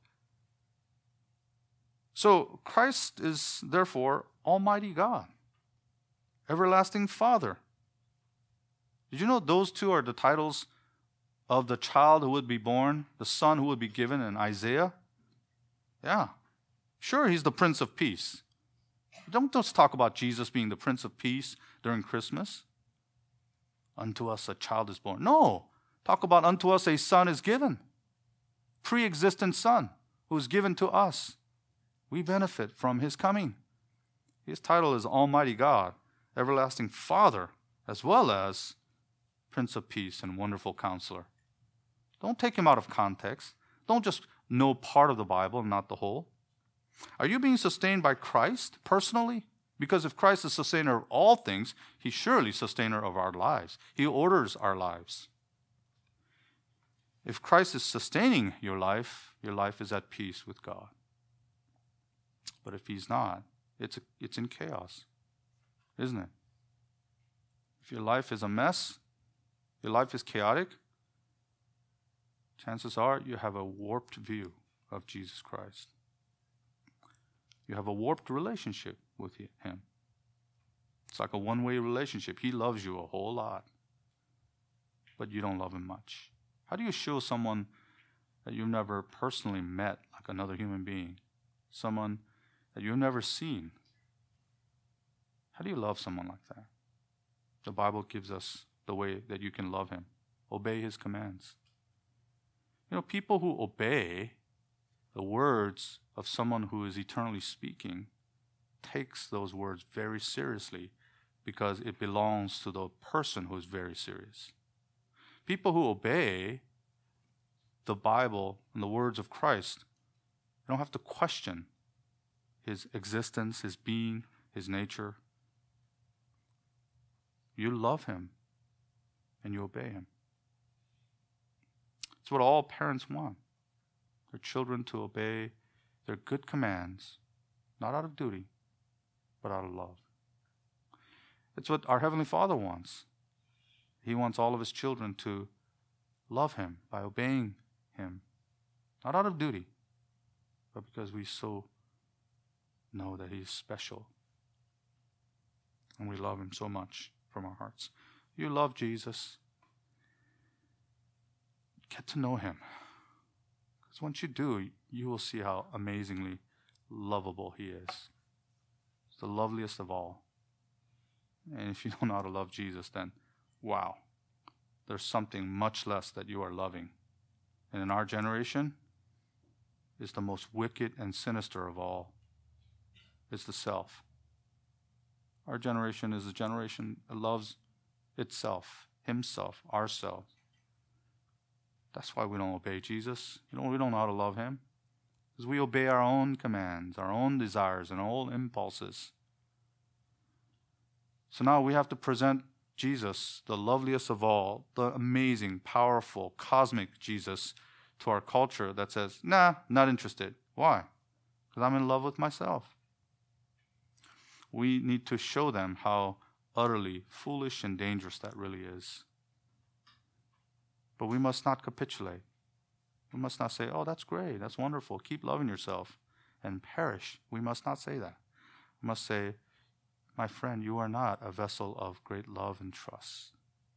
So Christ is therefore Almighty God, Everlasting Father. Did you know those two are the titles of the child who would be born, the son who would be given in Isaiah? Yeah. Sure, He's the Prince of Peace. Don't just talk about Jesus being the Prince of Peace during Christmas. Unto us a child is born. No. Talk about unto us a son is given. Pre-existent son who is given to us. We benefit from His coming. His title is Almighty God, Everlasting Father, as well as Prince of Peace and Wonderful Counselor. Don't take Him out of context. Don't just know part of the Bible and not the whole. Are you being sustained by Christ personally? Because if Christ is sustainer of all things, He's surely sustainer of our lives. He orders our lives. If Christ is sustaining your life, your life is at peace with God. But if He's not, it's, it's in chaos, isn't it? If your life is a mess, your life is chaotic, chances are you have a warped view of Jesus Christ. You have a warped relationship with Him. It's like a one-way relationship. He loves you a whole lot, but you don't love Him much. How do you show someone that you've never personally met, like another human being, someone that you've never seen? How do you love someone like that? The Bible gives us the way that you can love Him. Obey His commands. You know, people who obey the words of someone who is eternally speaking takes those words very seriously because it belongs to the person who is very serious. People who obey the Bible and the words of Christ, they don't have to question His existence, His being, His nature. You love Him and you obey Him. It's what all parents want. Their children to obey their good commands, not out of duty, but out of love. It's what our Heavenly Father wants. He wants all of His children to love Him by obeying Him, not out of duty, but because we so know that He is special and we love Him so much from our hearts. You love Jesus. Get to know Him. Because once you do, you will see how amazingly lovable He is. He's the loveliest of all. And if you don't know how to love Jesus, then wow, there's something much less that you are loving. And in our generation, is the most wicked and sinister of all. It's the self. Our generation is a generation that loves itself, himself, ourselves. That's why we don't obey Jesus. You know, we don't know how to love him. Because we obey our own commands, our own desires, and our own impulses. So now we have to present Jesus, the loveliest of all, the amazing, powerful, cosmic Jesus, to our culture that says, nah, not interested. Why? Because I'm in love with myself. We need to show them how utterly foolish and dangerous that really is. But we must not capitulate. We must not say, oh, that's great, that's wonderful, keep loving yourself and perish. We must not say that. We must say, my friend, you are not a vessel of great love and trust.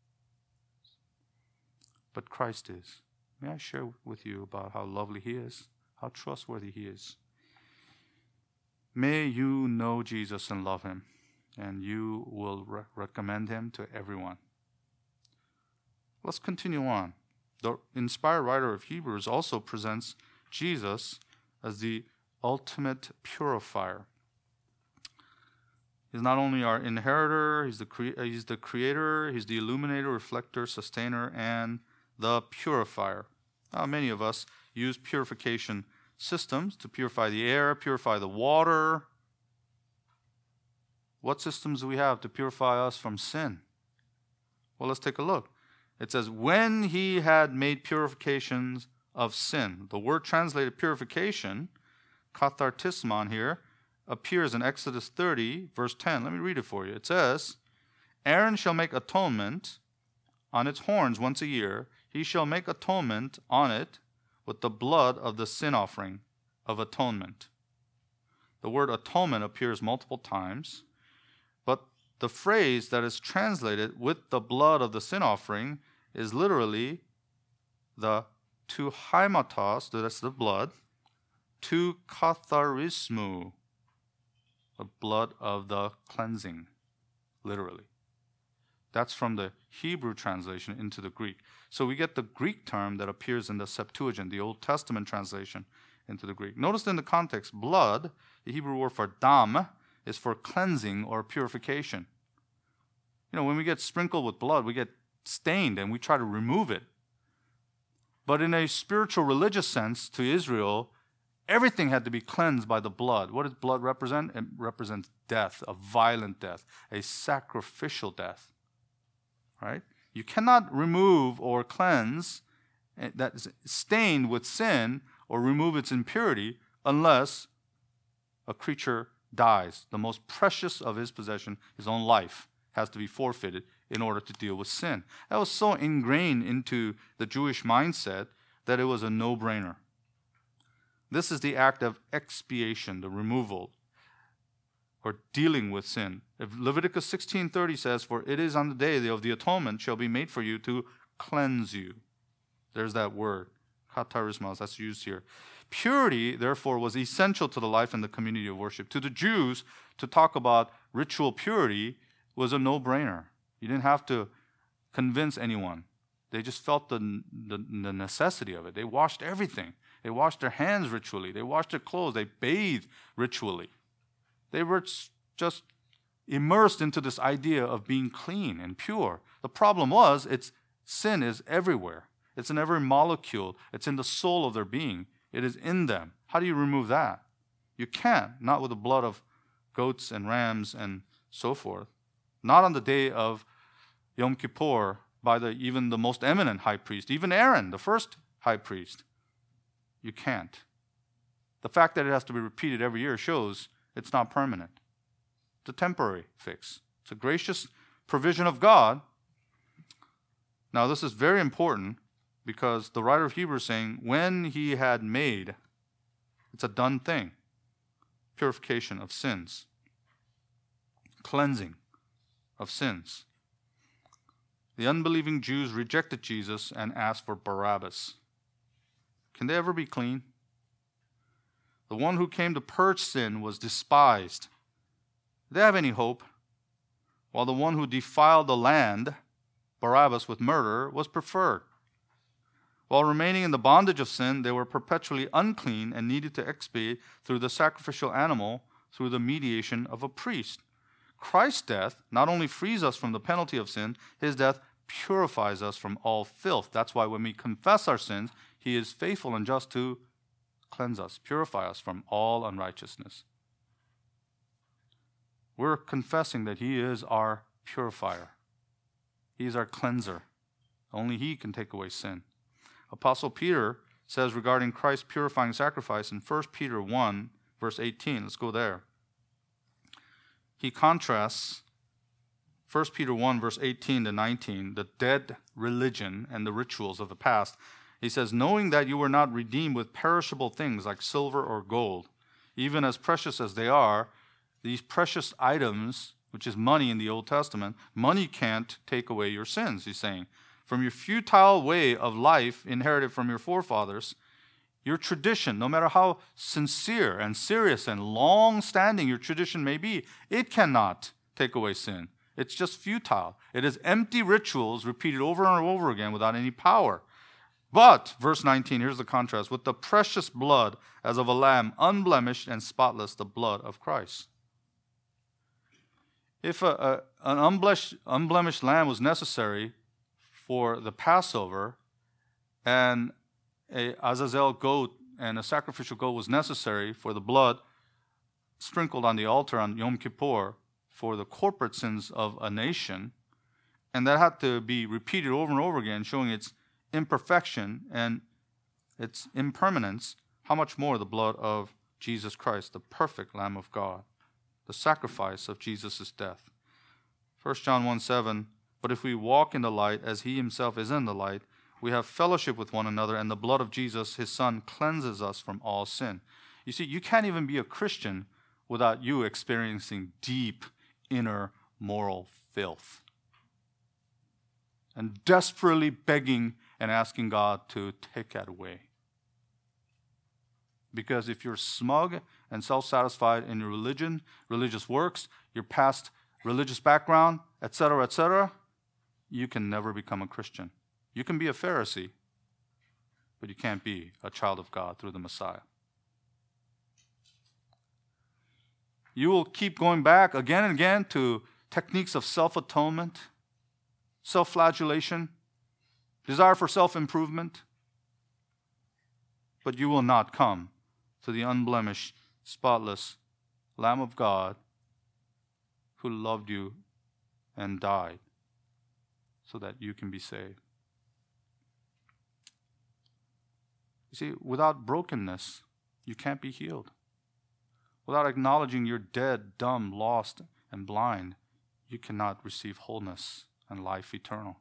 But Christ is. May I share with you about how lovely he is, how trustworthy he is. May you know Jesus and love him, and you will re- recommend him to everyone. Let's continue on. The inspired writer of Hebrews also presents Jesus as the ultimate purifier. He's not only our inheritor, he's the, cre- he's the creator, he's the illuminator, reflector, sustainer, and the purifier. Now, many of us use purification systems to purify the air, purify the water. What systems do we have to purify us from sin? Well, let's take a look. It says, when he had made purifications of sin. The word translated purification, kathartismon here, appears in Exodus thirty, verse ten. Let me read it for you. It says, Aaron shall make atonement on its horns once a year. He shall make atonement on it with the blood of the sin offering of atonement. The word atonement appears multiple times, but the phrase that is translated with the blood of the sin offering is literally the to haimatos, that's the blood, to katharismu, the blood of the cleansing, literally. That's from the Hebrew translation into the Greek. So we get the Greek term that appears in the Septuagint, the Old Testament translation, into the Greek. Notice in the context, blood, the Hebrew word for dam, is for cleansing or purification. You know, when we get sprinkled with blood, we get stained and we try to remove it. But in a spiritual religious sense to Israel, everything had to be cleansed by the blood. What does blood represent? It represents death, a violent death, a sacrificial death. Right? You cannot remove or cleanse that is stained with sin or remove its impurity unless a creature dies. The most precious of his possession, his own life, has to be forfeited in order to deal with sin. That was so ingrained into the Jewish mindset that it was a no-brainer. This is the act of expiation, the removal, or dealing with sin. If Leviticus sixteen thirty says, for it is on the day of the atonement shall be made for you to cleanse you. There's that word, katarismos, that's used here. Purity, therefore, was essential to the life and the community of worship. To the Jews, to talk about ritual purity was a no-brainer. You didn't have to convince anyone. They just felt the, the, the necessity of it. They washed everything. They washed their hands ritually. They washed their clothes. They bathed ritually. They were just immersed into this idea of being clean and pure. The problem was, it's sin is everywhere. It's in every molecule. It's in the soul of their being. It is in them. How do you remove that? You can't, not with the blood of goats and rams and so forth. Not on the day of Yom Kippur by the, even the most eminent high priest, even Aaron, the first high priest. You can't. The fact that it has to be repeated every year shows it's not permanent. It's a temporary fix. It's a gracious provision of God. Now, this is very important because the writer of Hebrews is saying, when he had made, it's a done thing. Purification of sins. Cleansing of sins. The unbelieving Jews rejected Jesus and asked for Barabbas. Can they ever be clean? The one who came to purge sin was despised. Did they have any hope? While the one who defiled the land, Barabbas with murder, was preferred. While remaining in the bondage of sin, they were perpetually unclean and needed to expiate through the sacrificial animal through the mediation of a priest. Christ's death not only frees us from the penalty of sin, his death purifies us from all filth. That's why when we confess our sins, he is faithful and just to cleanse us, purify us from all unrighteousness. We're confessing that he is our purifier. He is our cleanser. Only he can take away sin. Apostle Peter says regarding Christ's purifying sacrifice in First Peter one, verse eighteen. Let's go there. He contrasts First Peter one, verse eighteen to nineteen, the dead religion and the rituals of the past. He says, knowing that you were not redeemed with perishable things like silver or gold, even as precious as they are, these precious items, which is money in the Old Testament, money can't take away your sins, he's saying. From your futile way of life inherited from your forefathers, your tradition, no matter how sincere and serious and long-standing your tradition may be, it cannot take away sin. It's just futile. It is empty rituals repeated over and over again without any power. But, verse nineteen, here's the contrast, with the precious blood as of a lamb, unblemished and spotless, the blood of Christ. If a, a, an unblemished, unblemished lamb was necessary for the Passover, and a Azazel goat and a sacrificial goat was necessary for the blood sprinkled on the altar on Yom Kippur for the corporate sins of a nation, and that had to be repeated over and over again, showing its imperfection and its impermanence, how much more the blood of Jesus Christ, the perfect Lamb of God, the sacrifice of Jesus' death. First John one seven, but if we walk in the light as he himself is in the light, we have fellowship with one another, and the blood of Jesus, his Son, cleanses us from all sin. You see, you can't even be a Christian without you experiencing deep inner moral filth and desperately begging and asking God to take that away. Because if you're smug and self-satisfied in your religion, religious works, your past religious background, et cetera, et cetera, you can never become a Christian. You can be a Pharisee, but you can't be a child of God through the Messiah. You will keep going back again and again to techniques of self-atonement, self-flagellation, desire for self-improvement, but you will not come to the unblemished, spotless Lamb of God who loved you and died so that you can be saved. You see, without brokenness, you can't be healed. Without acknowledging you're dead, dumb, lost, and blind, you cannot receive wholeness and life eternal.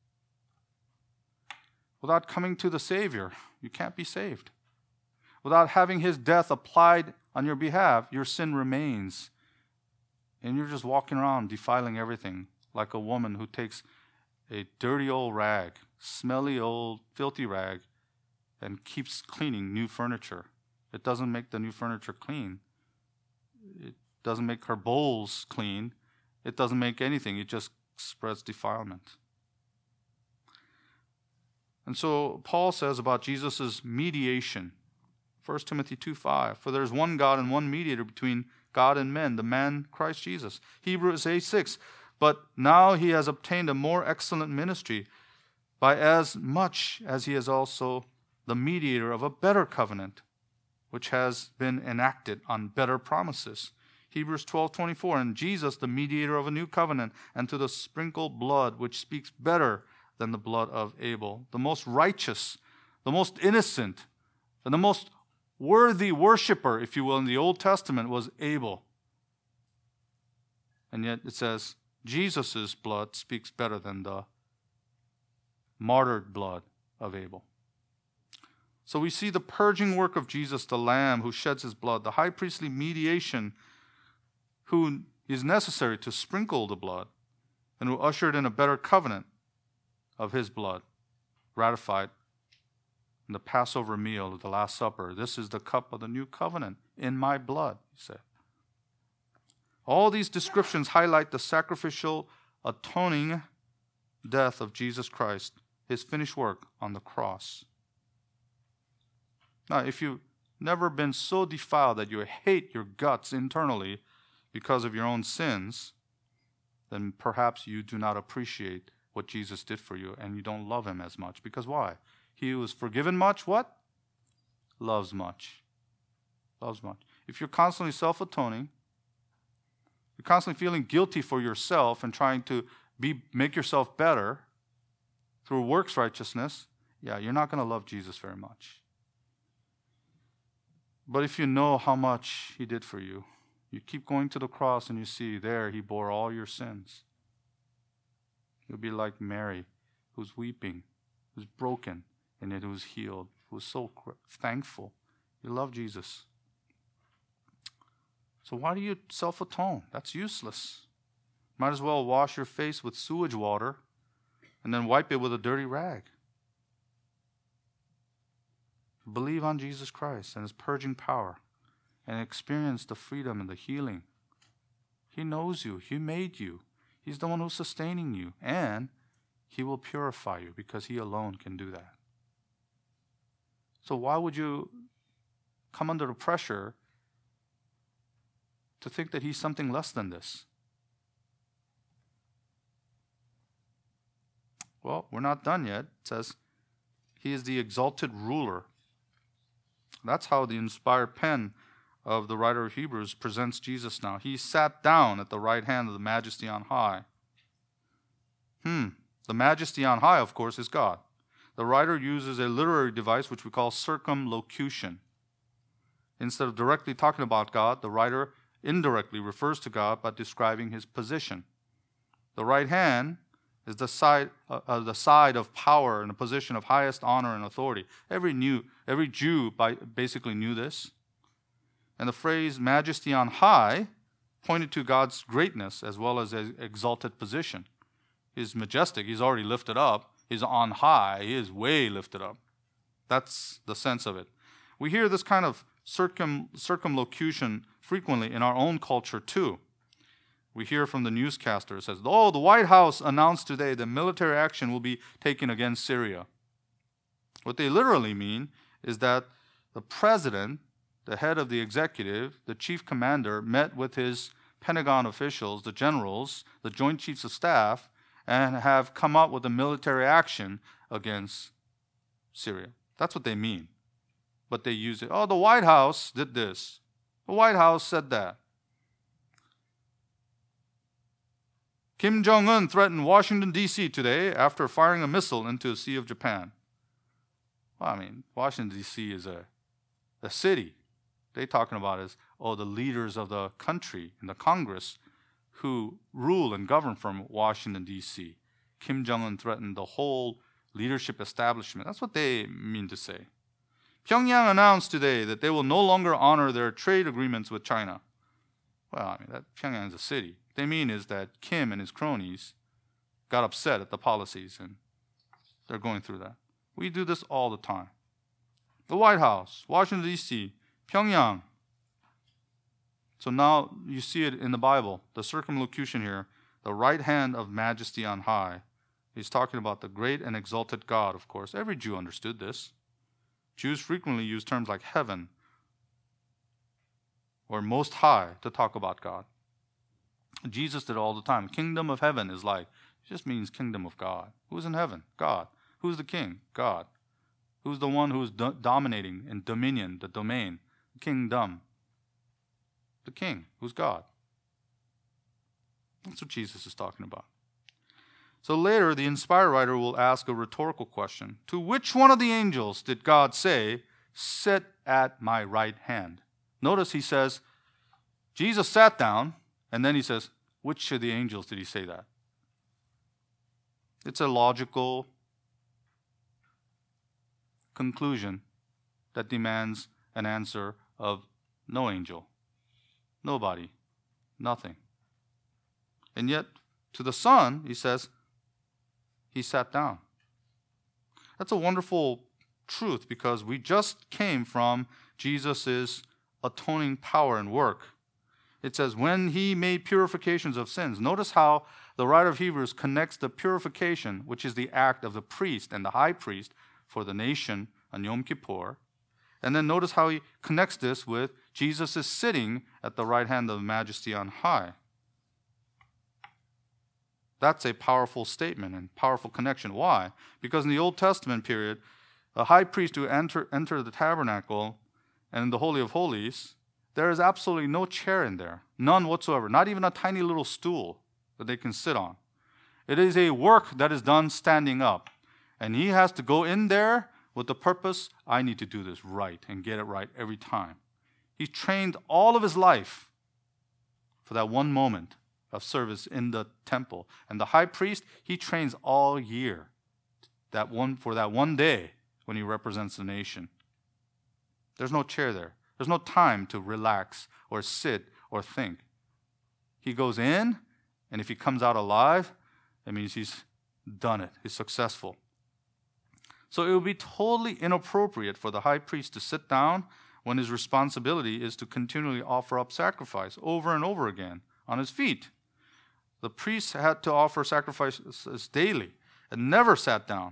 Without coming to the Savior, you can't be saved. Without having his death applied on your behalf, your sin remains. And you're just walking around defiling everything like a woman who takes a dirty old rag, smelly old, filthy rag, and keeps cleaning new furniture. It doesn't make the new furniture clean. It doesn't make her bowls clean. It doesn't make anything. It just spreads defilement. And so Paul says about Jesus' mediation, First Timothy two five, for there is one God and one mediator between God and men, the man Christ Jesus. Hebrews eight six, but now he has obtained a more excellent ministry, by as much as he is also the mediator of a better covenant, which has been enacted on better promises. Hebrews twelve twenty-four, and Jesus, the mediator of a new covenant, and to the sprinkled blood, which speaks better than the blood of Abel. The most righteous, the most innocent, and the most worthy worshiper, if you will, in the Old Testament was Abel. And yet it says, Jesus' blood speaks better than the martyred blood of Abel. So we see the purging work of Jesus, the Lamb who sheds his blood, the high priestly mediation who is necessary to sprinkle the blood and who ushered in a better covenant of his blood, ratified in the Passover meal of the Last Supper. This is the cup of the new covenant in my blood, he said. All these descriptions highlight the sacrificial, atoning death of Jesus Christ, his finished work on the cross. Now, if you've never been so defiled that you hate your guts internally because of your own sins, then perhaps you do not appreciate what Jesus did for you and you don't love him as much. Because why? He who is forgiven much, what? Loves much. Loves much. If you're constantly self-atoning, you're constantly feeling guilty for yourself and trying to be make yourself better through works righteousness, yeah, you're not going to love Jesus very much. But if you know how much he did for you, you keep going to the cross and you see there he bore all your sins. You'll be like Mary, who's weeping, who's broken, and yet who's healed, who's so thankful. You love Jesus. So why do you self-atone? That's useless. Might as well wash your face with sewage water and then wipe it with a dirty rag. Believe on Jesus Christ and his purging power and experience the freedom and the healing. He knows you. He made you. He's the one who's sustaining you. And he will purify you because he alone can do that. So why would you come under the pressure to think that he's something less than this? Well, we're not done yet. It says he is the exalted ruler. That's how the inspired pen of the writer of Hebrews presents Jesus now. He sat down at the right hand of the majesty on high. Hmm. The majesty on high, of course, is God. The writer uses a literary device which we call circumlocution. Instead of directly talking about God, the writer indirectly refers to God by describing his position. The right hand is the side, uh, uh, the side of power and a position of highest honor and authority. Every new, every Jew by, basically knew this. And the phrase majesty on high pointed to God's greatness as well as his exalted position. He's majestic. He's already lifted up. He's on high. He is way lifted up. That's the sense of it. We hear this kind of circum, circumlocution frequently in our own culture too. We hear from the newscaster, it says, oh, the White House announced today that military action will be taken against Syria. What they literally mean is that the president, the head of the executive, the chief commander, met with his Pentagon officials, the generals, the Joint Chiefs of Staff, and have come up with a military action against Syria. That's what they mean. But they use it. Oh, the White House did this. The White House said that. Kim Jong-un threatened Washington, D C today after firing a missile into the Sea of Japan. Well, I mean, Washington, D C is a, a city. They're talking about is, oh, the leaders of the country and the Congress who rule and govern from Washington, D C Kim Jong-un threatened the whole leadership establishment. That's what they mean to say. Pyongyang announced today that they will no longer honor their trade agreements with China. Well, I mean, that Pyongyang is a city. What they mean is that Kim and his cronies got upset at the policies, and they're going through that. We do this all the time. The White House, Washington, D C, Pyongyang. So now you see it in the Bible, the circumlocution here, the right hand of majesty on high. He's talking about the great and exalted God, of course. Every Jew understood this. Jews frequently use terms like heaven or most high to talk about God. Jesus did it all the time. Kingdom of heaven is like, it just means kingdom of God. Who's in heaven? God. Who's the king? God. Who's the one who's do- dominating in dominion, the domain, kingdom? The king, who's God. That's what Jesus is talking about. So later, the inspired writer will ask a rhetorical question. To which one of the angels did God say, sit at my right hand? Notice he says, Jesus sat down, and then he says, which of the angels did he say that? It's a logical conclusion that demands an answer of no angel, nobody, nothing. And yet, to the Son, he says, he sat down. That's a wonderful truth because we just came from Jesus' atoning power and work. It says, when he made purifications of sins. Notice how the writer of Hebrews connects the purification, which is the act of the priest and the high priest for the nation on Yom Kippur, And then notice how he connects this with Jesus is sitting at the right hand of the Majesty on high. That's a powerful statement and powerful connection. Why? Because in the Old Testament period, a high priest who enter, enter the tabernacle and in the Holy of Holies, there is absolutely no chair in there. None whatsoever. Not even a tiny little stool that they can sit on. It is a work that is done standing up. And he has to go in there with the purpose, I need to do this right and get it right every time. He trained all of his life for that one moment of service in the temple. And the high priest, he trains all year that one for that one day when he represents the nation. There's no chair there. There's no time to relax or sit or think. He goes in, and if he comes out alive, that means he's done it. He's successful. So it would be totally inappropriate for the high priest to sit down when his responsibility is to continually offer up sacrifice over and over again on his feet. The priest had to offer sacrifices daily and never sat down.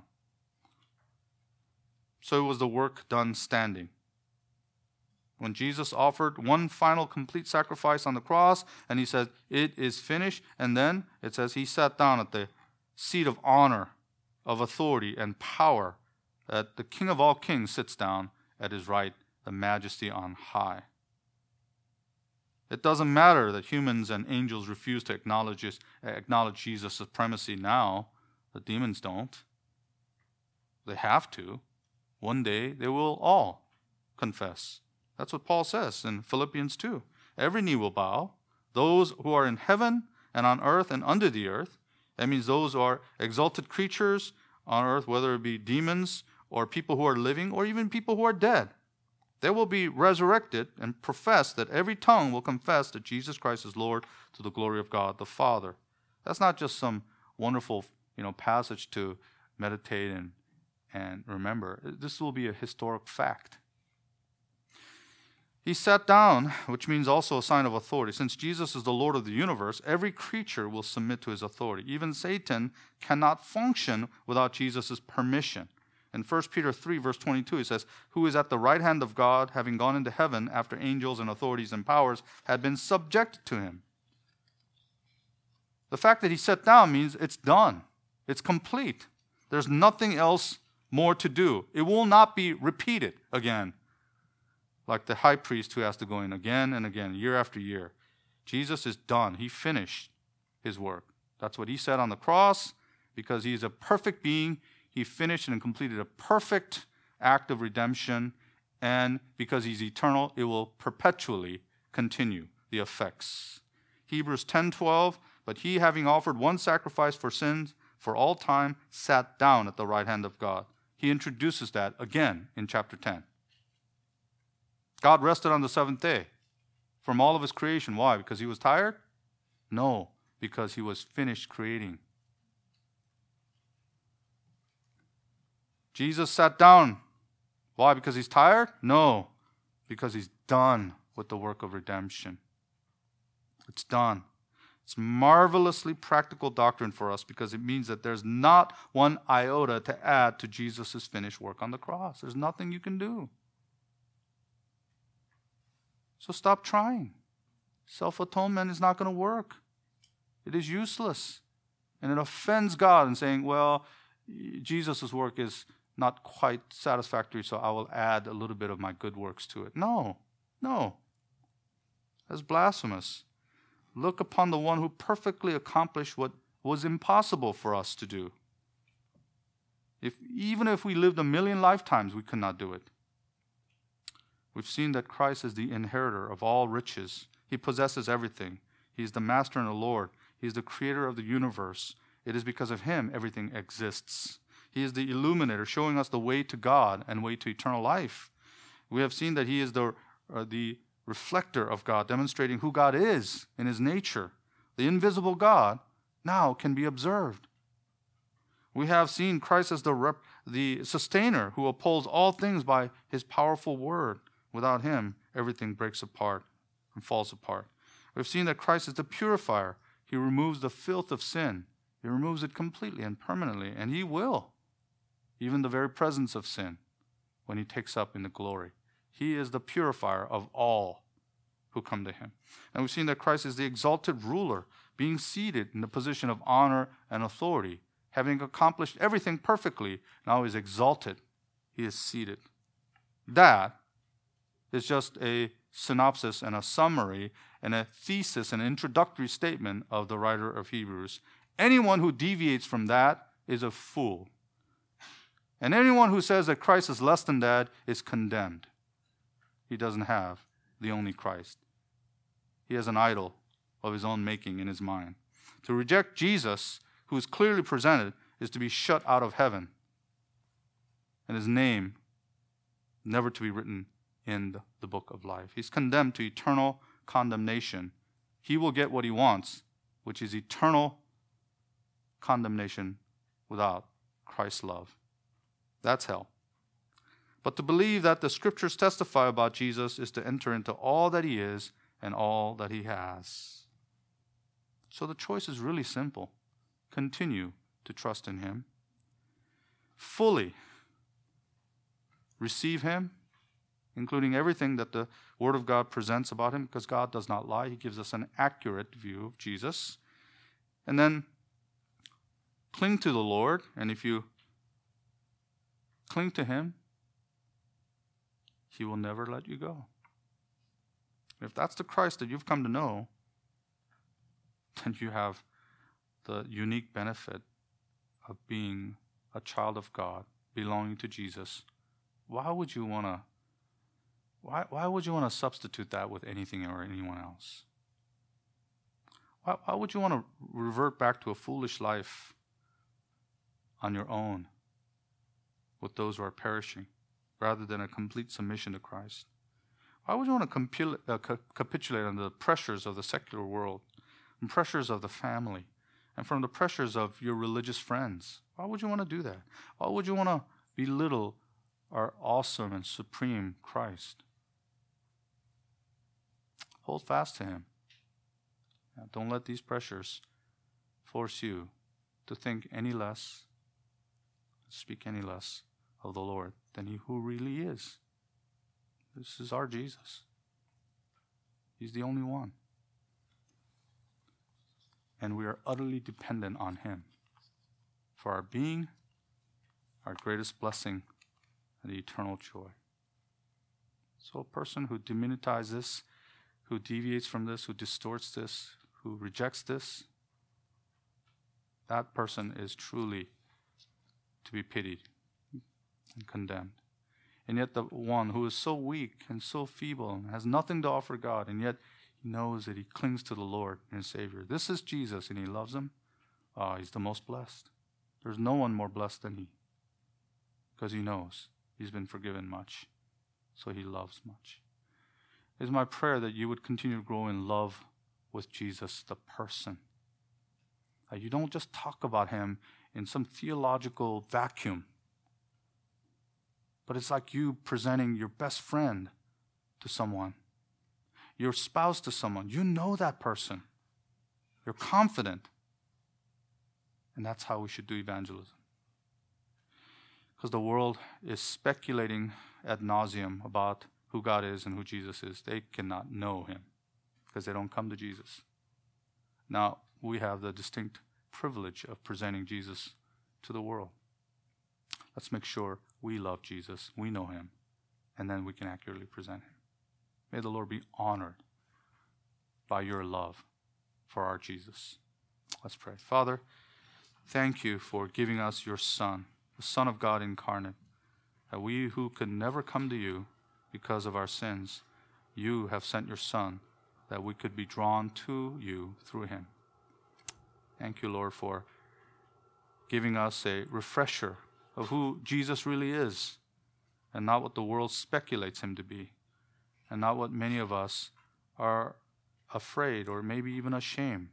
So it was the work done standing. When Jesus offered one final complete sacrifice on the cross, and he said, it is finished, and then it says he sat down at the seat of honor, of authority, and power, that the King of all kings sits down at his right, the Majesty on high. It doesn't matter that humans and angels refuse to acknowledge, acknowledge Jesus' supremacy now. The demons don't. They have to. One day they will all confess. That's what Paul says in Philippians two. Every knee will bow. Those who are in heaven and on earth and under the earth. That means those who are exalted creatures on earth, whether it be demons or people who are living or even people who are dead. They will be resurrected and profess that every tongue will confess that Jesus Christ is Lord to the glory of God the Father. That's not just some wonderful, you know, passage to meditate and, and remember. This will be a historic fact. He sat down, which means also a sign of authority. Since Jesus is the Lord of the universe, every creature will submit to his authority. Even Satan cannot function without Jesus' permission. In First Peter three, verse twenty-two, he says, who is at the right hand of God, having gone into heaven after angels and authorities and powers had been subjected to him. The fact that he sat down means it's done. It's complete. There's nothing else more to do. It will not be repeated again. Like the high priest who has to go in again and again, year after year. Jesus is done. He finished his work. That's what he said on the cross. Because he is a perfect being, he finished and completed a perfect act of redemption. And because he's eternal, it will perpetually continue the effects. Hebrews ten twelve, but he, having offered one sacrifice for sins for all time, sat down at the right hand of God. He introduces that again in chapter ten. God rested on the seventh day from all of his creation. Why? Because he was tired? No, because he was finished creating. Jesus sat down. Why? Because he's tired? No, because he's done with the work of redemption. It's done. It's marvelously practical doctrine for us because it means that there's not one iota to add to Jesus' finished work on the cross. There's nothing you can do. So stop trying. Self-atonement is not going to work. It is useless. And it offends God in saying, well, Jesus' work is not quite satisfactory, so I will add a little bit of my good works to it. No, no. That's blasphemous. Look upon the one who perfectly accomplished what was impossible for us to do. If, even if we lived a million lifetimes, we could not do it. We've seen that Christ is the inheritor of all riches. He possesses everything. He's the master and the Lord. He's the creator of the universe. It is because of him everything exists. He is the illuminator, showing us the way to God and way to eternal life. We have seen that he is the, uh, the reflector of God, demonstrating who God is in his nature. The invisible God now can be observed. We have seen Christ as the, rep, the sustainer who upholds all things by his powerful word. Without him, everything breaks apart and falls apart. We've seen that Christ is the purifier. He removes the filth of sin. He removes it completely and permanently, and he will. Even the very presence of sin, when he takes up in the glory. He is the purifier of all who come to him. And we've seen that Christ is the exalted ruler, being seated in the position of honor and authority. Having accomplished everything perfectly, now he's exalted. He is seated. That is just a synopsis and a summary and a thesis, an introductory statement of the writer of Hebrews. Anyone who deviates from that is a fool. And anyone who says that Christ is less than that is condemned. He doesn't have the only Christ. He has an idol of his own making in his mind. To reject Jesus, who is clearly presented, is to be shut out of heaven, and his name never to be written in the book of life. He's condemned to eternal condemnation. He will get what he wants, which is eternal condemnation without Christ's love. That's hell. But to believe that the scriptures testify about Jesus is to enter into all that he is and all that he has. So the choice is really simple. Continue to trust in him. Fully receive him, including everything that the Word of God presents about him, because God does not lie. He gives us an accurate view of Jesus. And then cling to the Lord, and if you cling to him, he will never let you go. If that's the Christ that you've come to know, then you have the unique benefit of being a child of God, belonging to Jesus. Why would you want to why why would you want to substitute that with anything or anyone else? Why, why would you want to revert back to a foolish life on your own with those who are perishing, rather than a complete submission to Christ? Why would you want to compil- uh, ca- capitulate under the pressures of the secular world, and pressures of the family, and from the pressures of your religious friends? Why would you want to do that? Why would you want to belittle our awesome and supreme Christ? Hold fast to him. Now, don't let these pressures force you to think any less, speak any less of the Lord than he who really is. This is our Jesus. He's the only one. And we are utterly dependent on him for our being, our greatest blessing, and the eternal joy. So a person who diminutizes this, who deviates from this, who distorts this, who rejects this, that person is truly to be pitied and condemned. And yet the one who is so weak and so feeble and has nothing to offer God, and yet he knows that he clings to the Lord and his Savior. This is Jesus, and he loves him. Oh, he's the most blessed. There's no one more blessed than he, because he knows he's been forgiven much, so he loves much. It is my prayer that you would continue to grow in love with Jesus, the person. That you don't just talk about him in some theological vacuum, but it's like you presenting your best friend to someone, your spouse to someone. You know that person. You're confident. And that's how we should do evangelism. Because the world is speculating ad nauseum about who God is and who Jesus is. They cannot know him because they don't come to Jesus. Now, we have the distinct privilege of presenting Jesus to the world. Let's make sure we love Jesus, we know him, and then we can accurately present him. May the Lord be honored by your love for our Jesus. Let's pray. Father, thank you for giving us your Son, the Son of God incarnate, that we who could never come to you because of our sins, you have sent your Son, that we could be drawn to you through him. Thank you, Lord, for giving us a refresher of who Jesus really is, and not what the world speculates him to be, and not what many of us are afraid or maybe even ashamed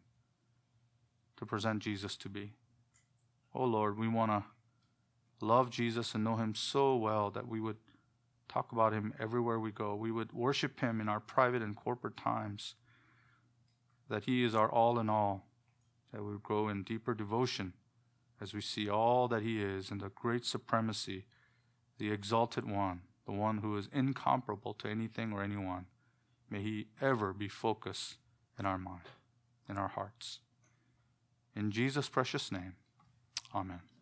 to present Jesus to be. Oh Lord, we want to love Jesus and know him so well that we would talk about him everywhere we go. We would worship him in our private and corporate times, that he is our all in all, that we would grow in deeper devotion as we see all that he is and the great supremacy, the exalted one, the one who is incomparable to anything or anyone, may he ever be focused in our mind, in our hearts. In Jesus' precious name, amen.